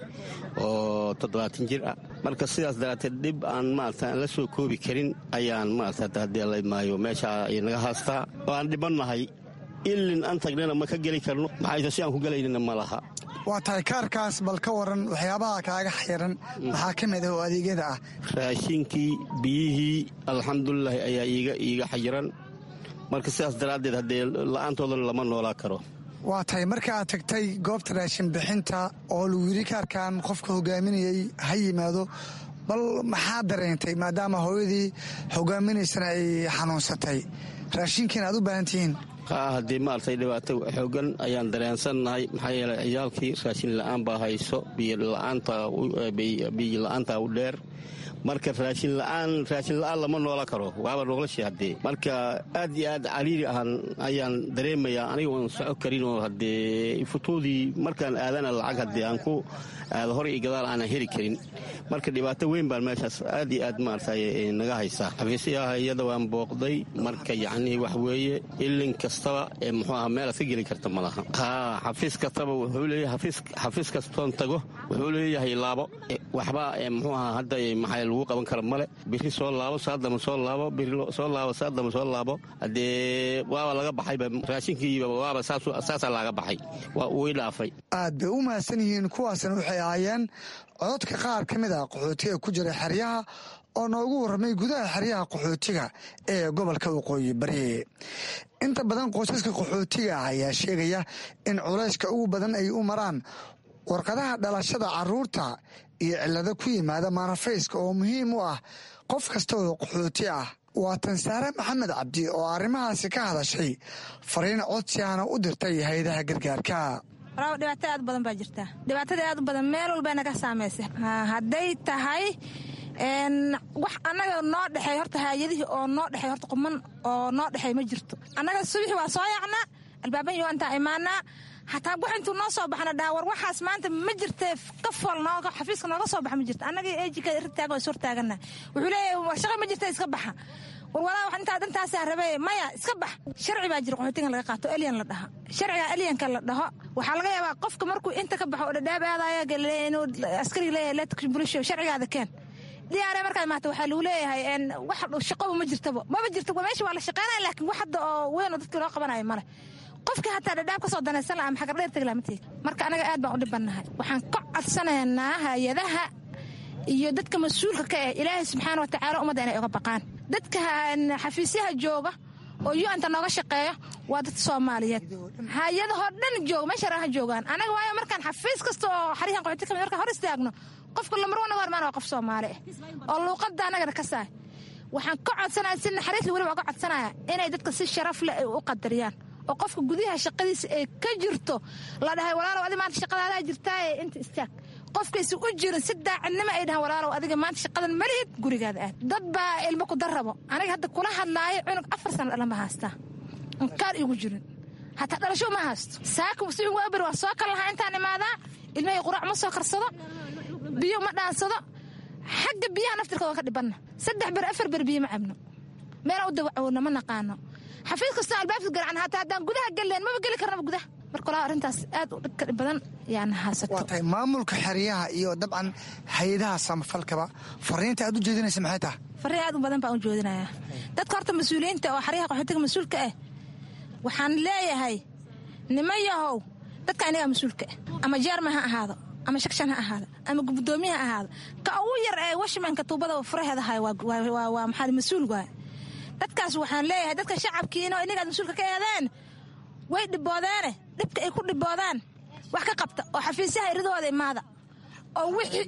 oo toddobaatan jir ah marka sidaas daraaddeed dhib aan maaragtay aan la soo koobi karin ayaan maaragtay haddii la imaayo meesha ay naga haastaa oo aan dhibannahay ilin aan tagnana ma ka geli karno maxayse si aan ku gelaynina ma laha waa tahay kaarkaas bal ka waran waxyaabaha kaaga xayiran maxaa ka mid ah oo adeegyada ah raashinkii biyihii alxamdulilaahi ayaa iiga iiga xayiran marka sidaas daraaddeed haddee la'aantoodana lama noolaa karo waa tahay marka aad tagtay goobta raashin bixinta oo lagu yidhi kaarkan qofka hogaaminayay ha yimaado bal maxaa dareentay maadaama hooyadii hogaaminaysana ay xanuunsatay raashinkiina aad u baahan tihiin? haddii maaragtay dhibaato xoogan ayaan dareensannahay maxaa yeelay ciyaalkii raashin la'aan baa hayso biyo la'aanta u dheer marka raashin la'aan raashin la'aan lama noola karo waaba noolashii haddee marka aad iyo aad cariiri ahaan ayaan dareemayaa aniga oon soco karin oo haddee futuudii markaan aadana lacag haddee aan ku aada hor iyo gadaal aanan heli karin marka dhibaato weyn baan meeshaas aad iyo aad maaragtay naga haysaa xafiisyaha iyada waan booqday marka yacnii wax weeye ilin kastaba ee muxuu aha meelaad ka geli karta malaha haa xafiis kastaba wuxuu leeyahay xafiis kastoon tago wuxuu leeyahay laabo waxba muxuu aha hadda maxay lagu qaban kara male biri soo laabo saadama soo laabo biri soo laabo saadama soo laabo haddee waaba laga baxayba raashinkiiba waaba saasaa laga baxay waa way dhaafay. aad bay u mahadsan yihiin kuwaasna waxay ahaayeen cododka qaar ka mid ah qaxootiga ku jira xeryaha oo noogu warramay gudaha xeryaha qaxootiga ee gobolka waqooyi bari. inta badan qoysaska qaxootiga ah ayaa sheegaya in culayska ugu badan ay u maraan warqadaha dhalashada carruurta iyo cillado ku yimaada maanafayska oo muhiim u ah qof kasta oo qaxooti ah. waa tansaare maxamed cabdi oo arrimahaasi ka hadashay fariin codsiana u dirtay hay-adaha gargaarka. walaal dhibaato aad u badan baa jirta dhibaatada aad u badan meel walba naga saamaysay hadday tahay wax annaga noo dhexeey horta haayadihii oo noo dhexey horta quman oo noo dhexey ma jirto annaga subaxii waa soo yacnaa albaabanyo intaa imaanaa hataa wax intuu noo soo baxna dhaha war waxaas maanta ma jirtee ka fool nooga xafiiska nooga soo baxa ma jirto annaga ejika ritaaga is hortaagana wuxuu leeyahay shaqa ma jirta iska baxa war walaa wax intaa dhantaasaa rabee maya iska bax sharci baa jira qaxootigan laga qaato elyan la dhaha sharciga elyanka la dhaho waxaa laga yaabaa qofka markuu inta ka baxo oo dhadhaab aadaya inuu askariga leeyahay letka bulisho sharcigaada keen diyaare markaad maata waxaa lagu leeyahay wax shaqoba ma jirtaba maba jirto meesha waa la shaqeynaya laakiin wax hadda oo weyn oo dadkii loo qabanayo male qofkii hataa dhadhaab ka soo danaysan lahaa maxaa gardheer tegi laha ma tegi marka anaga aad baan u dhibannahay waxaan ka codsanaynaa hay-adaha iyo dadka mas-uulka ka ah ilaahay subxaana wa tacaala ummadda inay uga baqaan dadka xafiisyaha jooga oo yu-anta nooga shaqeeya waa dad soomaaliyeed hay-adahoo dhan jooga meesha raha joogaan anaga waayo markaan xafiis kasta oo xarihan qaxooti kamid markaan hor istaagno qofka lamarwa naga hormaan waa qof soomaali ah oo luuqadda annagana ka saay waxaan ka codsanaya si naxariis weliba uga codsanaya inay dadka si sharaf leh ay u qadariyaan oo qofka gudaha shaqadiisa ay ka jirto la dhahay walaalow adi maanta shaqadaadaa jirtaaye inta istaag qofkaysi u jirin si daacadnimo ay dhahaan walaalow adiga maanta shaqadan malihid gurigaada aad dad baa ilmo ku darrabo aniga hadda kula hadlaayo cunug afar sano dhalan ma haystaa inkaar igu jirin hataa dhalasho ma haysto saaka si ugu abir waa soo kal lahaa intaan imaadaa ilmahii quraac ma soo karsado biyo ma dhaansado xagga biyaha naftirkooda ka dhibanna saddex ber afar ber biyo ma cabno meela u dawacowna ma naqaano xafiis kastoo albaabka garacan hataa haddaan gudaha gelleen maba geli karnaba gudaha marka walaa arrintaas aad u dhibka badan yaana haysato. waa tahay maamulka xeryaha iyo dabcan hay-adaha samafalkaba fariinta aad u jeedinaysa maxay tahay? fariin aad u badan baan u jeedinayaa dadka horta mas-uuliyiinta oo xeryaha qaxootiga mas-uulka ah waxaan leeyahay niman yahow dadka anigaa mas-uulka ah ama jeerma ha ahaado ama shakshan ha ahaado ama gudoomiye ha ahaado ka ugu yar ee washmanka tuubada furaheeda hay waa maxaa mas-uul waay dadkaas waxaan leeyahay dadka shacabkiina oo inagaad mas-uulka ka eedeen way dhiboodeene dhibka ay ku dhiboodaan wax ka qabta oo xafiisyaha iridooda imaada oo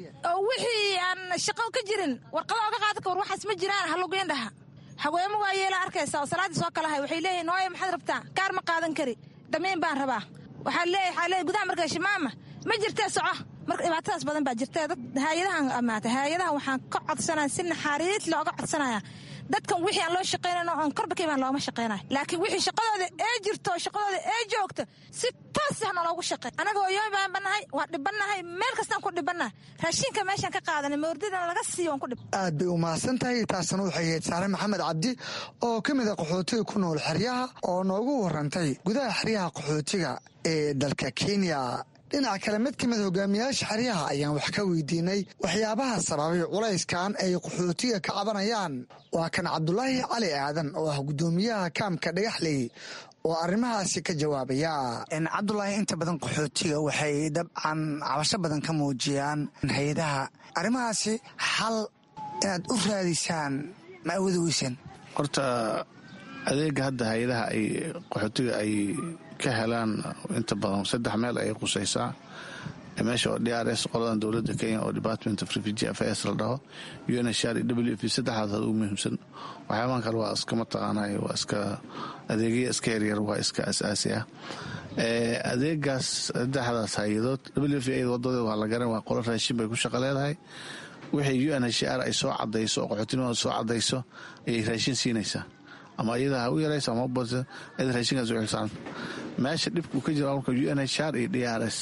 wixii aan shaqo ka jirin warqado oga qaada ka war waxaas ma jiraan halugeen dhaha haweemo waa yeela arkaysa oo salaaddii soo kalahay waxay leeyihin nooye maxaad rabtaa kaar ma qaadan kari damiin baan rabaa waxaa leeyahay gudaha marka shimaama ma jirtee soco marka dhibaatadaas badan baa jirtee dad hay-adahan amaata hay-adahan waxaan ka codsanaya si naxariis looga codsanaya dadkan wixii aan loo shaqaynayno oon korba ka imaan looma shaqaynayo laakiin wixii shaqadooda ee jirto oo shaqadooda ee joogto si toos ah naloogu shaqey anaga hooyooy baan bannahay waa dhibannahay meel kastaan ku dhibannahay raashinka meeshaan ka qaadanay mawrdidana laga siiyo waan ku dhib aad bay u mahadsan tahay taasna waxay ahayd saare maxamed cabdi oo ka mid a qaxootiga ku nool xeryaha oo noogu warantay gudaha xeryaha qaxootiga ee dalka kenya. dhinaca kale mid ka mid hogaamiyaasha xeryaha ayaan wax ka weydiinay waxyaabaha sababay culayskan ay qaxootiga ka cabanayaan. waa kan cabdulaahi cali aadan oo ah gudoomiyaha kaamka dhagaxley oo arrimahaasi ka jawaabaya. cabdulaahi inta badan qaxootiga waxay dabcan cabasho badan ka muujiyaan hay-adaha arrimahaasi xal inaad u raadisaan ma awoodi weyseen? horta adeega hadda hay-adaha ay qaxootiga ay ka helaan inta badan saddex meel ayay qusaysaa. meesha oo d r s qoladan dowladda kenya oo department of refugee affairs la dhaho u n h r iyo w f p saddexdaas ugu muhiimsan. waxyaabahan kale waa iska mataqaanay waa iska adeegya iska yaryar waa iska asaasi ah. adeegaas saddexdaas hay-adood w f p wadadeed waa la garan waa qolo raashin bay ku shaqo leedahay. wixii u n h r ay soo cadayso oo qaxootinimada soo cadayso ayay raashin siinaysaa ama iyada ha u yaraysa ama ubadsa iyada raashinkaas u xilsaan. meesha dhibku ka jira marka u n h r iyo d r s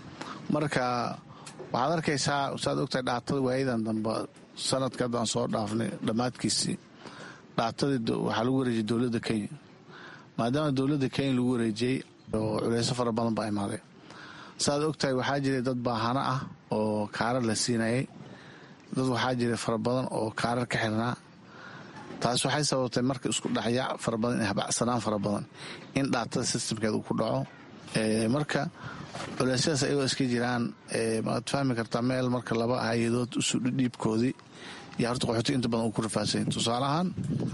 marka waxaad arkaysaa saad ogtahay dhaatada waayadan dambe sanadka haddaan soo dhaafnay dhammaadkiisii dhaatadii waxaa lagu wareejiyey dowladda kenya. maadaama dowladda kenya lagu wareejiyey oo culeyso fara badan baa imaaday. saad ogtahay waxaa jiray dad baahano ah oo kaarar la siinayay, dad waxaa jiray fara badan oo kaarar ka xirnaa. taas waxay sababtay marka isku dhexyaac fara badan iyo habacsanaan fara badan in dhaatada sistamkeeda uu ku dhaco. marka culeysyadaas ayagoo iska jiraan maad fahmi kartaa meel marka laba hay-adood usu dhiibkoodii iyo horta qaxooti inta badan uu ku rafaasay. tusaale ahaan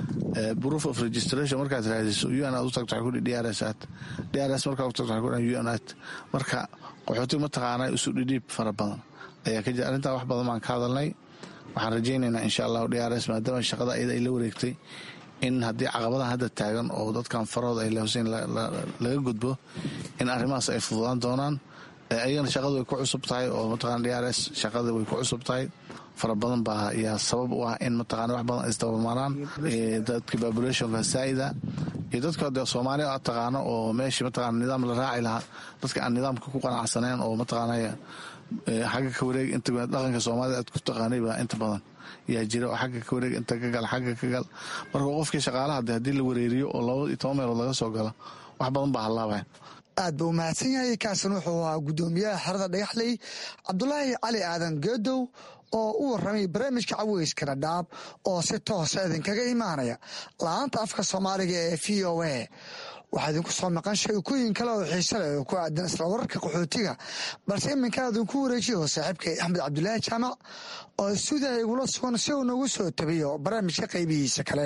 proof of registration markaad raadiso u n aad u tagto waxay ku d r s aad d r s markaad u tagto waxay ku u n aad marka qaxooti mataqaanaa isu dhidhiib fara badan ayaa ka jira. arrintaa wax badan baan ka hadalnay. waxaan rajaynaynaa insha allahu d r s maadaama shaqada iyada ay la wareegtay in haddii caqabadan hadda taagan oo dadkan farahooda ay lehoseen laga gudbo in arrimahaas ay fududaan doonaan. ayagana shaqada way ku cusub tahay oo mataqana d r s shaqada way ku cusub tahay fara badan baa ayaa sabab u ah in mataqana wax badan isdabamaraan dadka populationka saa'ida iyo dadka de soomaaliya aad taqaano oo meeshii mataqana nidaam la raaci lahaa dadka aan nidaamka ku qanacsaneen oo mataqana xagga ka wareeg inta dhaqanka soomaalida aad ku taqaanay baa inta badan yaa jira oo xagga ka wareeg inta ka gal xagga ka gal marka qofkii shaqaalaha haddii la wareeriyo oo laba iyo toban meelood laga soo galo wax badan baa halaabaya. aad buu mahadsan yahay. kaasan wuxuu ahaa guddoomiyaha xerada dhagaxley cabdulaahi cali aadan geedow oo u warramay barnaamijka caweyska dhadhaab oo si toosa idinkaga imaanaya la-aanta afka soomaaliga ee v o a. waxaa idinku soo maqan sheekooyin kale oo xiise leh oo ku aadan isla wararka qaxootiga, balse iminkaa idinku wareejiyo saaxiibkay axmed cabdulaahi jaamac oo stuudiyaha igula sugan si uu nagu soo tabiyo barnaamijka qaybihiisa kale.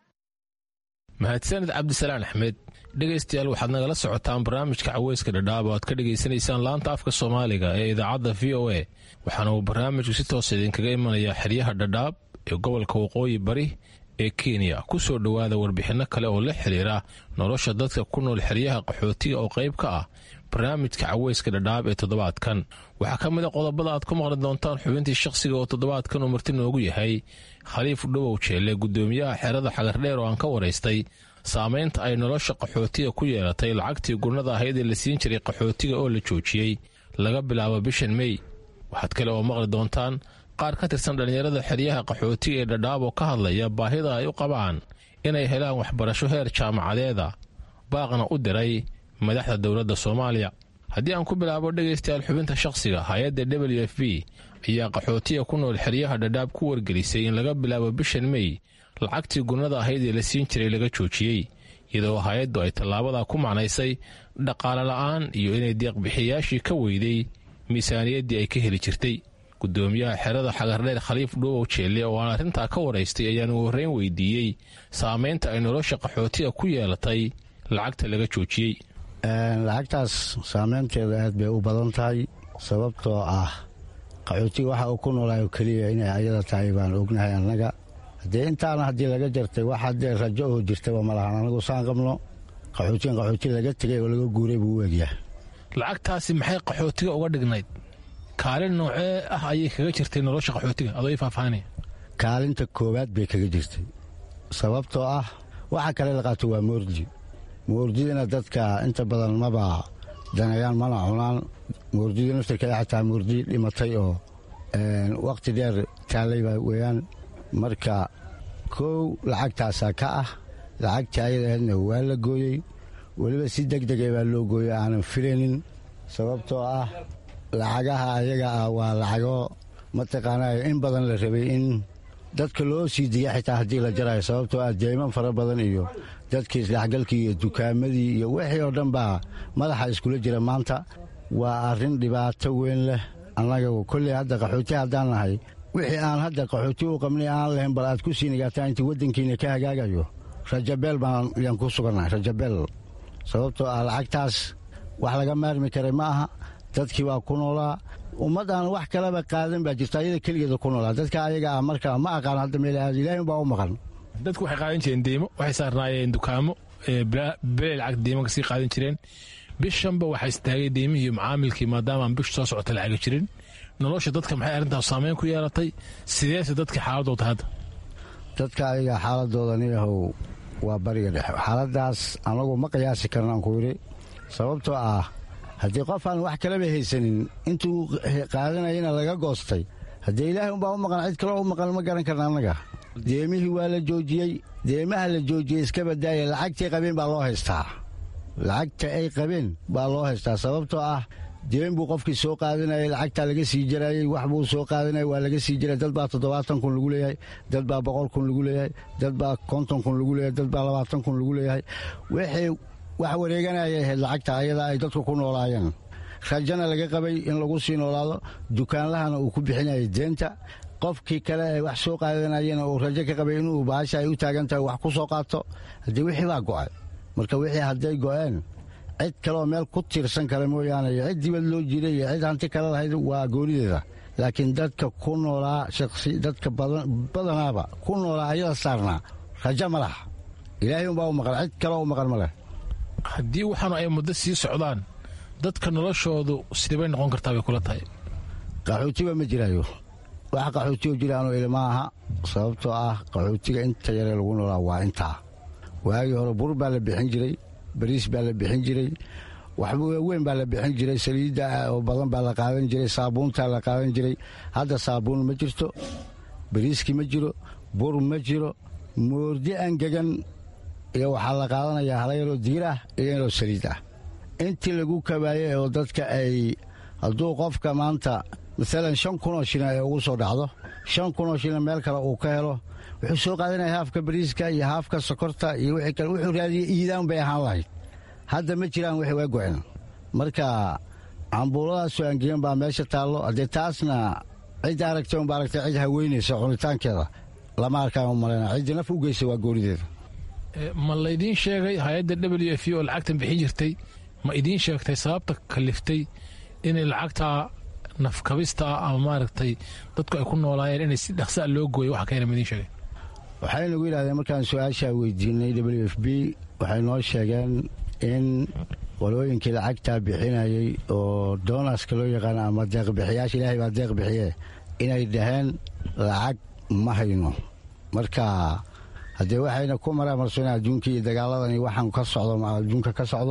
mahadsanid cabdisalaan axmed. dhegaystayaal waxaad nagala socotaan barnaamijka caweyska dhadhaab oo aad ka dhegaysanaysaan laanta afka soomaaliga ee idaacadda v o a. waxaana uu barnaamijku si toosa idinkaga imanayaa xeryaha dhadhaab ee gobolka waqooyi bari ee kenya. ku soo dhowaada warbixinno kale oo la xiriira nolosha dadka ku nool xeryaha qaxootiga oo qayb ka ah barnaamijka caweyska dhadhaab ee toddobaadkan. waxaa ka mid a qodobada aad ku maqli doontaan xubintii shakhsiga oo toddobaadkan uu marti noogu yahay khaliif dhawow jeelle, guddoomiyaha xerada xagardheer oo aan ka waraystay saamaynta ay nolosha qaxootiga ku yeelatay lacagtii gurnada ahayd ee la siin jiray qaxootiga oo la joojiyey laga bilaabo bishan mey. waxaad kale oo maqli doontaan qaar ka tirsan dhallinyarada xeryaha qaxootiga ee dhadhaab oo ka hadlaya baahida ay u qabaan inay helaan waxbarasho heer jaamacadeeda, baaqna u diray madaxda dowladda soomaaliya. haddii aan ku bilaabo dhegaystayaal xubinta shakhsiga, hay-adda w f b ayaa qaxootiga ku nool xeryaha dhadhaab ku wargelisay in laga bilaabo bishan mey lacagtii gurnada ahayd ee la siin jiray laga joojiyey, iyadoo hay-addu ay tallaabadaa ku macnaysay dhaqaale la'aan iyo inay deeqbixiyayaashii ka weyday miisaaniyaddii ay ka heli jirtay. guddoomiyaha xerada xagardheer khaliif dhawow jeelle oo aan arrintaa ka waraystay ayaanu horreyn weydiiyey saamaynta ay nolosha qaxootiga ku yeelatay lacagta laga joojiyey. lacagtaas saamaynteeda aad bay u badan tahay sababtoo ah qaxootiga waxa uu ku noolaayo keliya inay ayada tahay baan ognahay annaga. haddee intaana haddii laga jartay wax haddee rajo oo jirtaba ma lahan anagu saan qabno. qaxootigan qaxooti laga tegay oo laga guuray buu u egyahay. lacagtaasi maxay qaxootiga uga dhignayd? kaalin noocee ah ayay kaga jirtay nolosha qaxootiga adoo ii faahfaahinaya? kaalinta koowaad bay kaga jirtay sababtoo ah waxa kale la qaato waa moordi. moordidana dadka inta badan maba danayaan mana cunaan. moordida naftarkeeda xataa moordi dhimatay oo wakhti dheer taallayba weeyaan. marka kow lacagtaasaa ka ah. lacagtii ayada ahaydna waa la gooyey, weliba si deg dega baa loo gooyey aanan filaynin sababtoo ah lacagaha ayaga ah waa lacago mataqaanaa in badan la rabay in dadka loo sii diya xitaa haddii la jarayo sababtoo ah deyman fara badan iyo dadkii isdhexgalkii iyo dukaamadii iyo wixii oo dhan baa madaxa iskula jira. maanta waa arrin dhibaato weyn leh. annaga kolley hadda qaxooti haddaan nahay wixii aan hadda qaxooti u qabnay aan lahayn bal aad ku sii nigaataa intii waddankiina ka hagaagayo rajabeel baan yaan ku sugannahay rajabeel sababtoo ah lacagtaas wax laga maarmi karay ma aha. dadkii baa ku noolaa ummad aan wax kaleba qaadan baa jirta ayada keligeeda ku noolaa dadka ayaga ah marka ma aqaan hadda meel aad ilaahay baa u maqan dadku waxay qaadan jireen deymo waxay saarnaayeen dukaamo bele lacag deymo kasii qaadan jireen bishanba waxaa istaagay deymihii macaamilkii maadaama aan bishu soo socota lacaga jirin nolosha dadka maxay arrintaas saameyn ku yeelatay sideese dadka xaaladooda hadda dadka ayaga xaaladooda niyahow waa bariga dhexe xaaladaas anagu ma qiyaasi karnaan ku yidhi sababtoo ah haddii qof aan wax kaleba haysanin intuu qaadanayana laga goostay haddee ilaahay umbaa u maqan cid kaloo u maqan ma garan karna annaga deemihii waa la joojiyey deemaha la joojiyey iska badaaya lacagtay qabeen baa loo haystaa lacagta ay qabeen baa loo haystaa sababtoo ah deen buu qofkii soo qaadanayay lacagtaa laga sii jaraayey wax buu soo qaadanaya waa laga sii jiray dad baa toddobaatan kun lagu leeyahay dad baa boqol kun lagu leeyahay dad baa konton kun lagu leeyahay dad baa labaatan kun lagu leeyahay wixii wax wareeganayay ahayd lacagta ayada ay dadku ku noolaayeen rajana laga qabay in lagu sii noolaado dukaanlahana uu ku bixinayay deenta qofkii kale ee wax soo qaadanayena uu rajo ka qabay inuu baasha ay u taagan tahay wax ku soo qaato haddii wixii baa go'ay marka wixii hadday go'een cid kaleoo meel ku tiirsan kale mooyaane iyo cid dibad loo jiray iyo cid hanti kale lahayd waa goonideeda laakiin dadka ku noolaa shaqsi dadka badanaaba ku noolaa ayada saarnaa rajo ma laha ilaahay umbaa u maqan cid kaleo u maqan ma leh haddii waxaanu ay muddo sii socdaan dadka noloshoodu sidee bay noqon kartaa bay kula tahay qaxootiba ma jiraayo wax qaxootioo jiraanoo ilma aha sababtoo ah qaxootiga inta yaree lagu noolaa waa intaa waagii hore bur baa la bixin jiray bariis baa la bixin jiray waxba weyn baa la bixin jiray saliidda oo badan baa la qaadan jiray saabuuntaa la qaadan jiray hadda saabuun ma jirto bariiskii ma jiro bur ma jiro moordi angegan iyo waxaa la qaadanayaa hala yaroo diir ah iyo yaroo saliid ah intii lagu kabaayey oo dadka ay hadduu qofka maanta maalan shan kunoo shilin ay ugu soo dhacdo shan kunoo shilin meel kale uu ka helo wuxuu soo qaadanaya haafka bariiska iyo haafka sokorta iyo wixii kale wuxuu raadiyey iidaan bay ahaan lahayd hadda ma jiraan wixii waa go'en marka cambuuladaasoo angegan baa meesha taallo haddee taasna cid aragtay unba aragtay cid haweynaysa cunitaankeeda lama arkaan u malayna ciddii naf u geysa waa goonideeda ma laydiin sheegay hay-adda w f oo lacagtan bixin jirtay ma idiin sheegtay sababta kaliftay inay lacagtaa nafkabista ah ama maaragtay dadku ay ku noolaayeen inay si dhaqsaa loo gooyo waxa keena ma idiin sheegay waxay nagu yidhahdeen markaan su-aashaa weydiinay w f b waxay noo sheegeen in qolooyinkii lacagtaa bixinayey oo doonaska loo yaqaano ama deeqbixiyaasha ilaahay baa deeq bixiye inay dhaheen lacag ma hayno marka haddee waxayna ku maraamarsoona adduunkii iyo dagaalladan iyo waxaan ka socdo adduunka ka socdo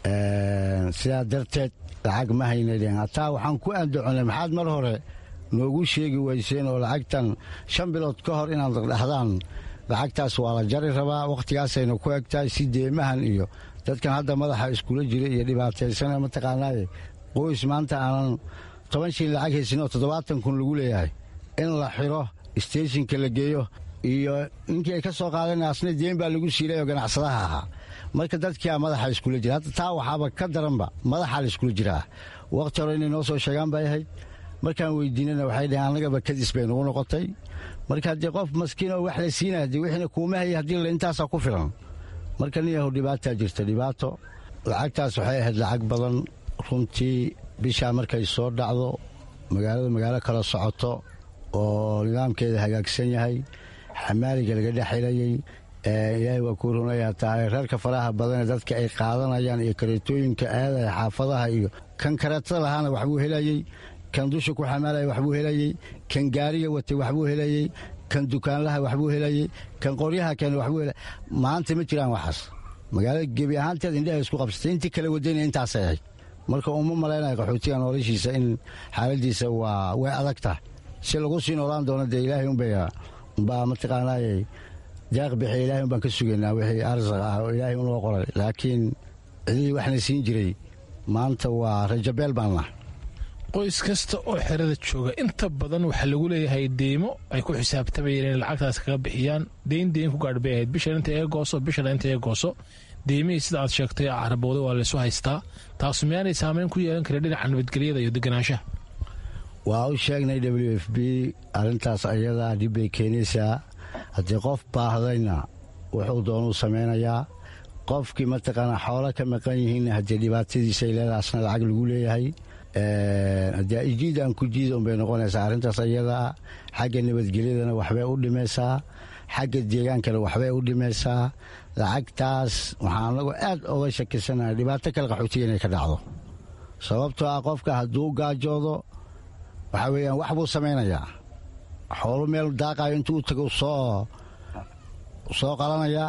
sidaa darteed lacag ma haynadeen hataa waxaan ku andaconay maxaad mar hore noogu sheegi weyseen oo lacagtan shan bilood ka hor inaad dhahdaan lacagtaas waa la jari rabaa wakhtigaasayna ku egtahay si deemahan iyo dadkan hadda madaxa iskula jira iyo dhibaataysana mataqaanaaye qoys maanta aanan toban shilin lacag haysinoo toddobaatan kun lagu leeyahay in la xiro isteeshinka la geeyo iyo ninkii ay ka soo qaadana asna deen baa lagu siilay oo ganacsadaha ahaa marka dadkiia madaxa iskula jira hadda taa waxaaba ka daranba madaxaa la iskula jiraa wakhti hore inay noo soo sheegaan bay ahayd markaan weydiinana waxay dhaheen annagaba kadis bay nagu noqotay marka haddii qof maskiin oo wax la siinaya haddii wixiina kuuma hayay haddii la intaasaa ku filan marka niyahow dhibaataa jirta dhibaato lacagtaas waxay ahayd lacag badan runtii bishaa markay soo dhacdo magaalada magaalo kala socoto oo nidaamkeeda hagaagsan yahay xamaaliga laga dhexelayey ilaahay waa kuu runayaa tahay reerka faraha badanee dadka ay qaadanayaan iyo kareetooyinka aadaya xaafadaha iyo kan kareetada lahaana waxbuu helayey kan dusha ku xamaalaya waxbuu helayey kan gaariga watay waxbuu helayey kan dukaanlaha waxbuu helayey kan qoryaha keena waxbuu helay maanta ma jiraan waxaas magaalada gebi ahaanteed indhaha isku qabsatay intii kala wadayna intaasay ahayd marka uma malaynaya qaxootiga noloshiisa in xaaladiisa waa way adag tahay si lagu sii noolaan doono dee ilaahay unbaa mataqaanaaye deeq bixiya ilahay un baan ka sugaynaa wixii arsaq ah oo ilaahay unoo qoray laakiin cidihii waxna siin jiray maanta waa rajabeel baan nahay qoys kasta oo xerada jooga inta badan waxaa lagu leeyahay deymo ay ku xisaabtamayeen inay lacagtaas kaga bixiyaan deyn deyn ku gaadh bay ahayd bishan inta ee gooso bishana inta ee gooso deymihii sida aad sheegtay carabooday waa laysu haystaa taasu miyaanay saamayn ku yeelan karin dhinaca nabadgelyada iyo deganaanshaha waa u sheegnay w f b arrintaas ayadaa dhib bay keenaysaa haddii qof baahdayna wuxuu doonuu samaynayaa qofkii mataqaanaa xoolo ka maqan yihiinna haddii dhibaatadiisay leedaasna lacag lagu leeyahay haddii ijiidaan ku jiida unbay noqonaysaa arrintaas ayadaa. xagga nabadgelyadana waxbay u dhimaysaa, xagga deegaankana waxbay u dhimaysaa. lacagtaas waxaan anagu aad oga shakisanahay dhibaato kale qaxootiga inay ka dhacdo, sababtoo ah qofka hadduu gaajoodo waxaa weeyaan wax buu samaynayaa. xoolo meel daaqayo intuu u tago soo soo qalanayaa.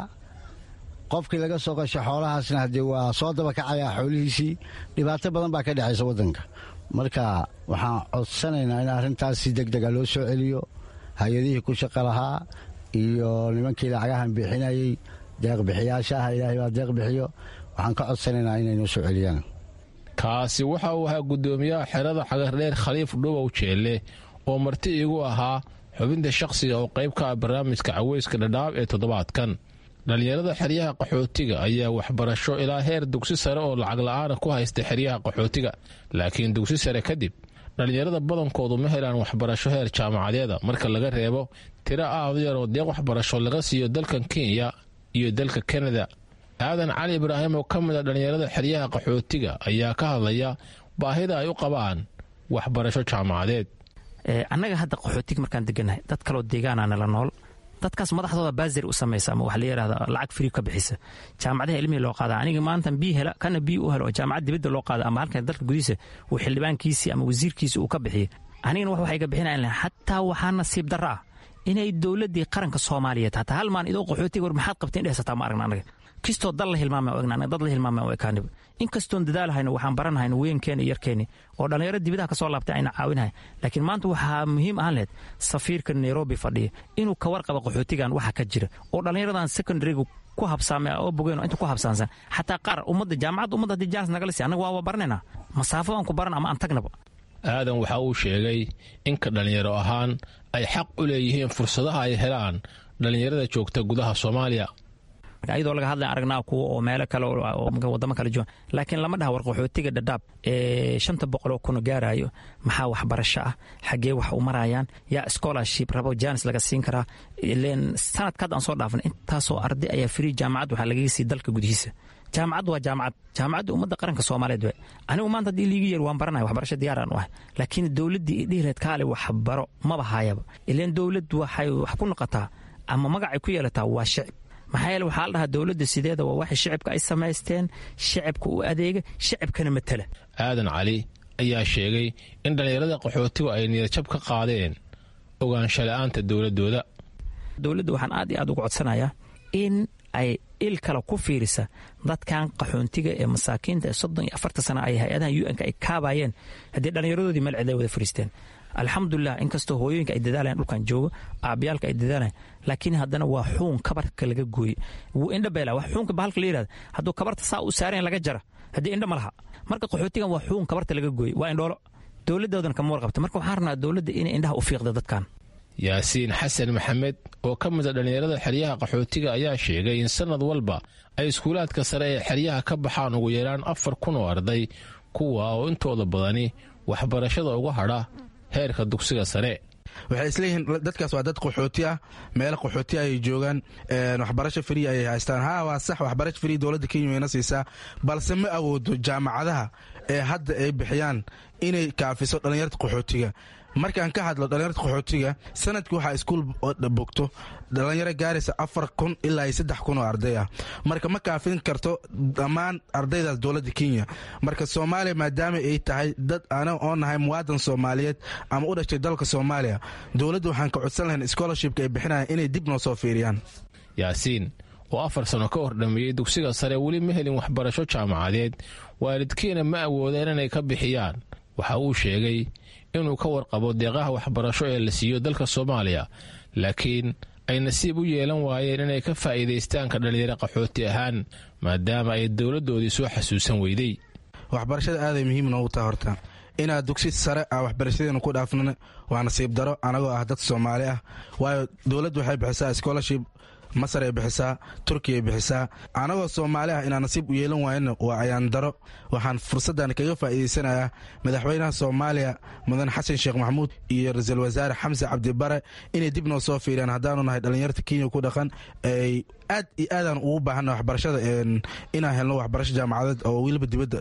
qofkii laga soo qashay xoolahaasna haddii waa soo dabakacayaa xoolihiisii. dhibaato badan baa ka dhexaysa waddanka. marka waxaan codsanaynaa in arrintaas si deg dega loo soo celiyo. hay-adihii ku shaqo lahaa iyo nimankii lacagahan bixinayey, deeqbixiyaasha ah, ilaahay baa deeq bixiyo, waxaan ka codsanaynaa inay noo soo celiyaan. kaasi waxa uu ahaa guddoomiyaha xerada xagardheer khaliif dhubow jeelle oo marti iigu ahaa xubinta shakhsiga oo qayb ka ah barnaamijka caweyska dhadhaab ee toddobaadkan. dhallinyarada xeryaha qaxootiga ayaa waxbarasho ilaa heer dugsi sare oo lacag la'aana ku haysta xeryaha qaxootiga, laakiin dugsi sare kadib dhallinyarada badankoodu ma helaan waxbarasho heer jaamacadeeda marka laga reebo tiro aad yar oo deeq waxbarasho laga siiyo dalkan kenya iyo dalka kanada. aadan cali ibraahim oo ka mid a dhallinyarada xeryaha qaxootiga ayaa ka hadlaya baahida ay u qabaan waxbarasho jaamacadeed. annaga hadda qaxootiga markaan degannahay dad kaloo deegaanaa nala nool, dadkaas madaxdooda baasir u samaysa ama waxa la yidhahda lacag frii ka bixisa. jaamacadaha ilmihii loo qaada, aniga maanta bii hela kana bii u helo oo jaamacad dibadda loo qaada ama halkan dalka gudihiisa uu xildhibaankiisii ama wasiirkiisii uu ka bixiyey, anigana wax waxay ka bixinayan lahayn. xataa waxaa nasiib darra ah inay dowladdii qaranka soomaaliyeed hataa hal maan idoo qaxootiga war maxaad qabteen dhehsataa ma aragna anaga kistoo dal la hilmaama o egna dad la hilmaama o ekaaniba inkastoon dadaalhayno waxaan baranahayno weynkeena iyo yarkeeni oo dhallinyaro dibadaha ka soo laabtay ayna caawinahay. laakiin maanta waxaa muhiim ahaan lehed safiirka nairobi fadhiya inuu ka warqaba qaxootigan waxa ka jira oo dhallinyaradan secondaryga ku habsaame oo bogeen inta ku habsaansan xataa qaar ummadda jaamacadda ummadda haddii jaanis nagala si annaga waa baranayna masaafo aan ku baran ama aan tagnaba. aadan waxa uu sheegay inka dhallinyaro ahaan ay xaq u leeyihiin fursadaha ay helaan dhallinyarada joogta gudaha soomaaliya. ayadoo laga hadlay aragnaa kuwa oo meelo kale oo wadamo kale joogan, laakiin lama dhaha war qaxootiga dhadhaab ee shanta boqol oo kun gaarayo maxaa waxbarasho ah, xaggee wax u marayaan, yaa scholarship rabo jaanis laga siin karaa. ileen sanadkaad aan soo dhaafnay intaasoo arday ayaa free jaamacad waxaa lagaga sii dalka gudihiisa. jaamacad waa jaamacad jaamacadda ummadda qaranka soomaaliyeed waay. anigu maanta haddii liiga yeer waan baranaya waxbarasho diyaaraan u ahay, laakiin dowladdii dhihileed kaale waxbaro maba hayaba. ileen dowladdu waxay wax ku noqotaa ama magacay ku yeelataa waa shicib. maxaa yeele waxaa la dhahaa dowladda sideeda waa waxay shicibka ay samaysteen, shicibka u adeega, shicibkana matala. aadan cali ayaa sheegay in dhallinyarada qaxootigu ay niyadjab ka qaadeen ogaansho la'aanta dowladdooda. dowladda waxaan aad iyo aad uga codsanayaa in ay il kale ku fiirisa dadkan qaxoontiga ee masaakiinta ee soddon iyo afartan sana ay hay-adaha u n-ka ay kaabayeen haddii dhallinyaradoodii meel cid ay wada fariisteen. alxamdulilah inkastoo hooyooyinka ay dadaalayan dhulkan jooga, aabayaalka ay dadaalayan, laakiin haddana waa xuun kabarka laga gooye. wuu indha beela wax xuunka bahalka la yidhahda hadduu kabarta saa u saarayan laga jara haddii indha ma laha. marka qaxootigan waa xuun kabarta laga gooye, waa indhoolo. dowladdoodana kama warqabta. marka waxaan rabnaa dowladda inay indhaha u fiiqda dadkan. yaasiin xasan maxamed oo ka mid a dhallinyarada xeryaha qaxootiga ayaa sheegay in sanad walba ay iskuulaadka sare ee xeryaha ka baxaan ugu yaraan afar kun oo arday, kuwa oo intooda badani waxbarashada uga hadha heerka dugsiga sare. waxay isleeyihiin dadkaas waa dad qaxooti ah, meelo qaxooti ayay joogaan, waxbarasho frii ayay haystaan. ha waa sax waxbarasho frii dowladda kenya wayna siisaa, balse ma awoodo jaamacadaha ee hadda ay bixiyaan inay kaafiso dhallinyarta qaxootiga. markaan ka hadlo dhallinyarta qaxootiga sanadkii waxaa iskuul bogto dhallinyaro gaaraysa afar kun ilaa saddex kun oo arday ah. marka ma kaafin karto dhammaan ardaydaas dowladda kenya. marka soomaaliya maadaama ay tahay dad ana oo nahay muwaadan soomaaliyeed ama u dhashay dalka soomaaliya, dowladda waxaan ka codsan lahayn scholarshipka ay bixinayaan inay dib noo soo fiiriyaan. yaasiin oo afar sano ka hor dhameeyey dugsiga sare weli ma helin waxbarasho jaamacadeed, waalidkiina ma awoodeen inay ka bixiyaan. waxa uu sheegay inuu ka warqabo deeqaha waxbarasho ee la siiyo dalka soomaaliya, laakiin ay nasiib u yeelan waayeen inay ka faa'iidaystaanka dhallinyaro qaxooti ahaan maadaama ay dowladdoodii soo xasuusan weyday. waxbarashada aaday muhiim noogu taha horta inaad dugsi sare ah waxbarashadeenu ku dhaafnana waa nasiib daro anagoo ah dad soomaali ah, waayo dowladdu waxay bixisaa scholarship, masar ay bixisaa, turkiya ay bixisaa. anagoo soomaali ah inaan nasiib u yeelan waayana waa ayaan daro. waxaan fursaddan kaga faa'iidaysanayaa madaxweynaha soomaaliya mudan xasan sheekh maxamuud iyo ra-iisul wasaare xamse cabdibare inay dib noo soo fiiriyaan haddaanu nahay dhallinyarta kenya ku dhaqan. ay aad iyo aadaan ugu baahanna waxbarashada inaan helno waxbarasho jaamacadeed oo weliba dibadda.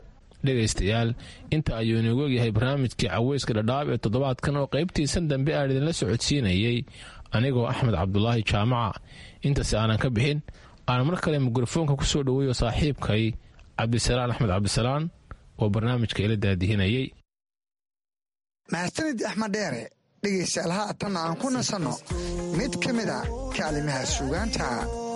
dhegaystayaal inta ayuu inagu ogyahay barnaamijkii caweyska dhadhaab ee toddobaadkan oo qaybtiisan dambe aan idinla socodsiinayey anigoo axmed cabdulaahi jaamaca intaasi aanan ka bixin aan mar kale mikrofoonka ku soo dhoweeyo saaxiibkay cabdisalaan axmed cabdisalaan oo barnaamijka ila daadihinayey. mahadsanid axmed dheere. dhegaystayaal haatanna aan ku nasanno mid ka mid a kaalimaha suugaanta.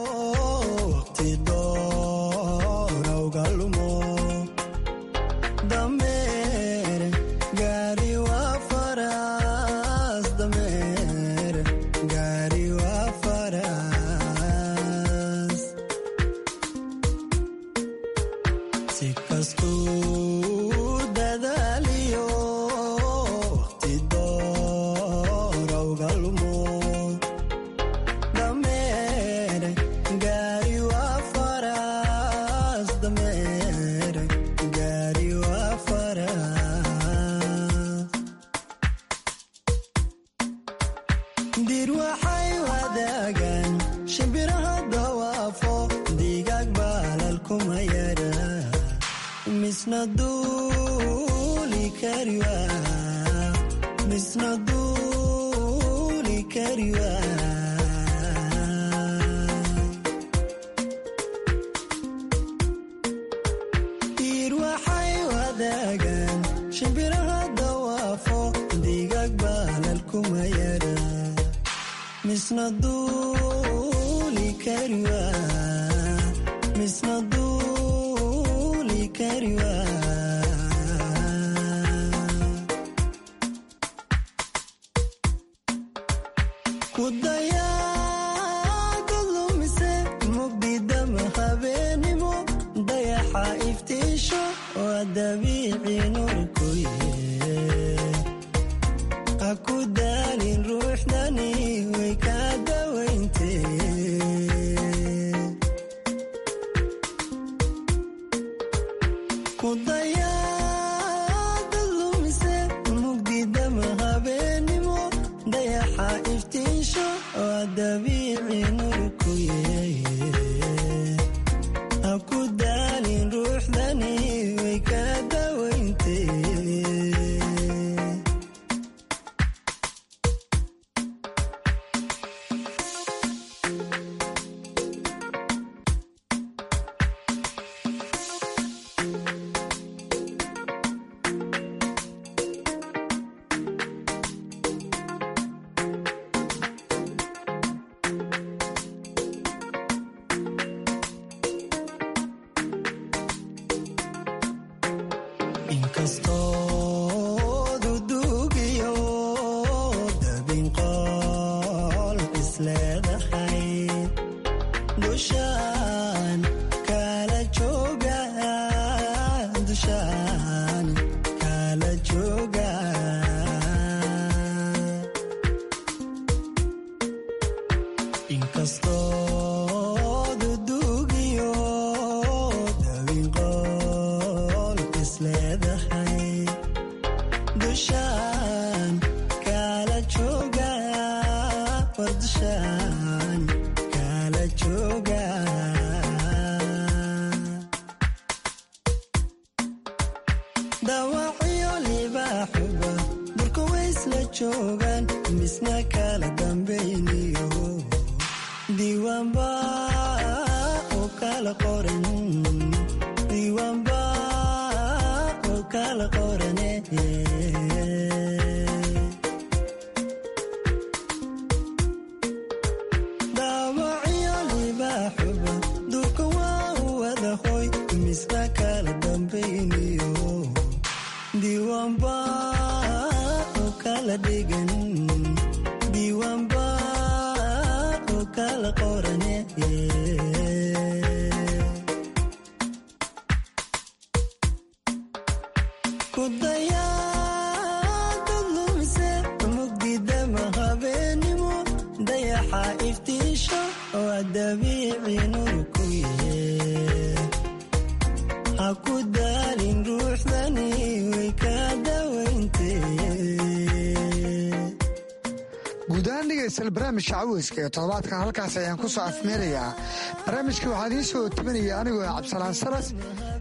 barnaamijka caweyska ee todobaadkan halkaas ayaan ku soo afmeerayaa. barnaamijka waxaa idiin soo tabinaya anigoo cabdisalaan saras.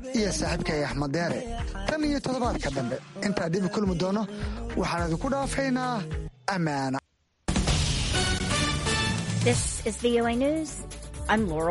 iyo saaxiibkay axmed deere tan iyo toddobaadka dambe intaa dib u kulmi doono waxaan idinku dhaafaynaa ammaana. This is V O A News. I'm Laurel.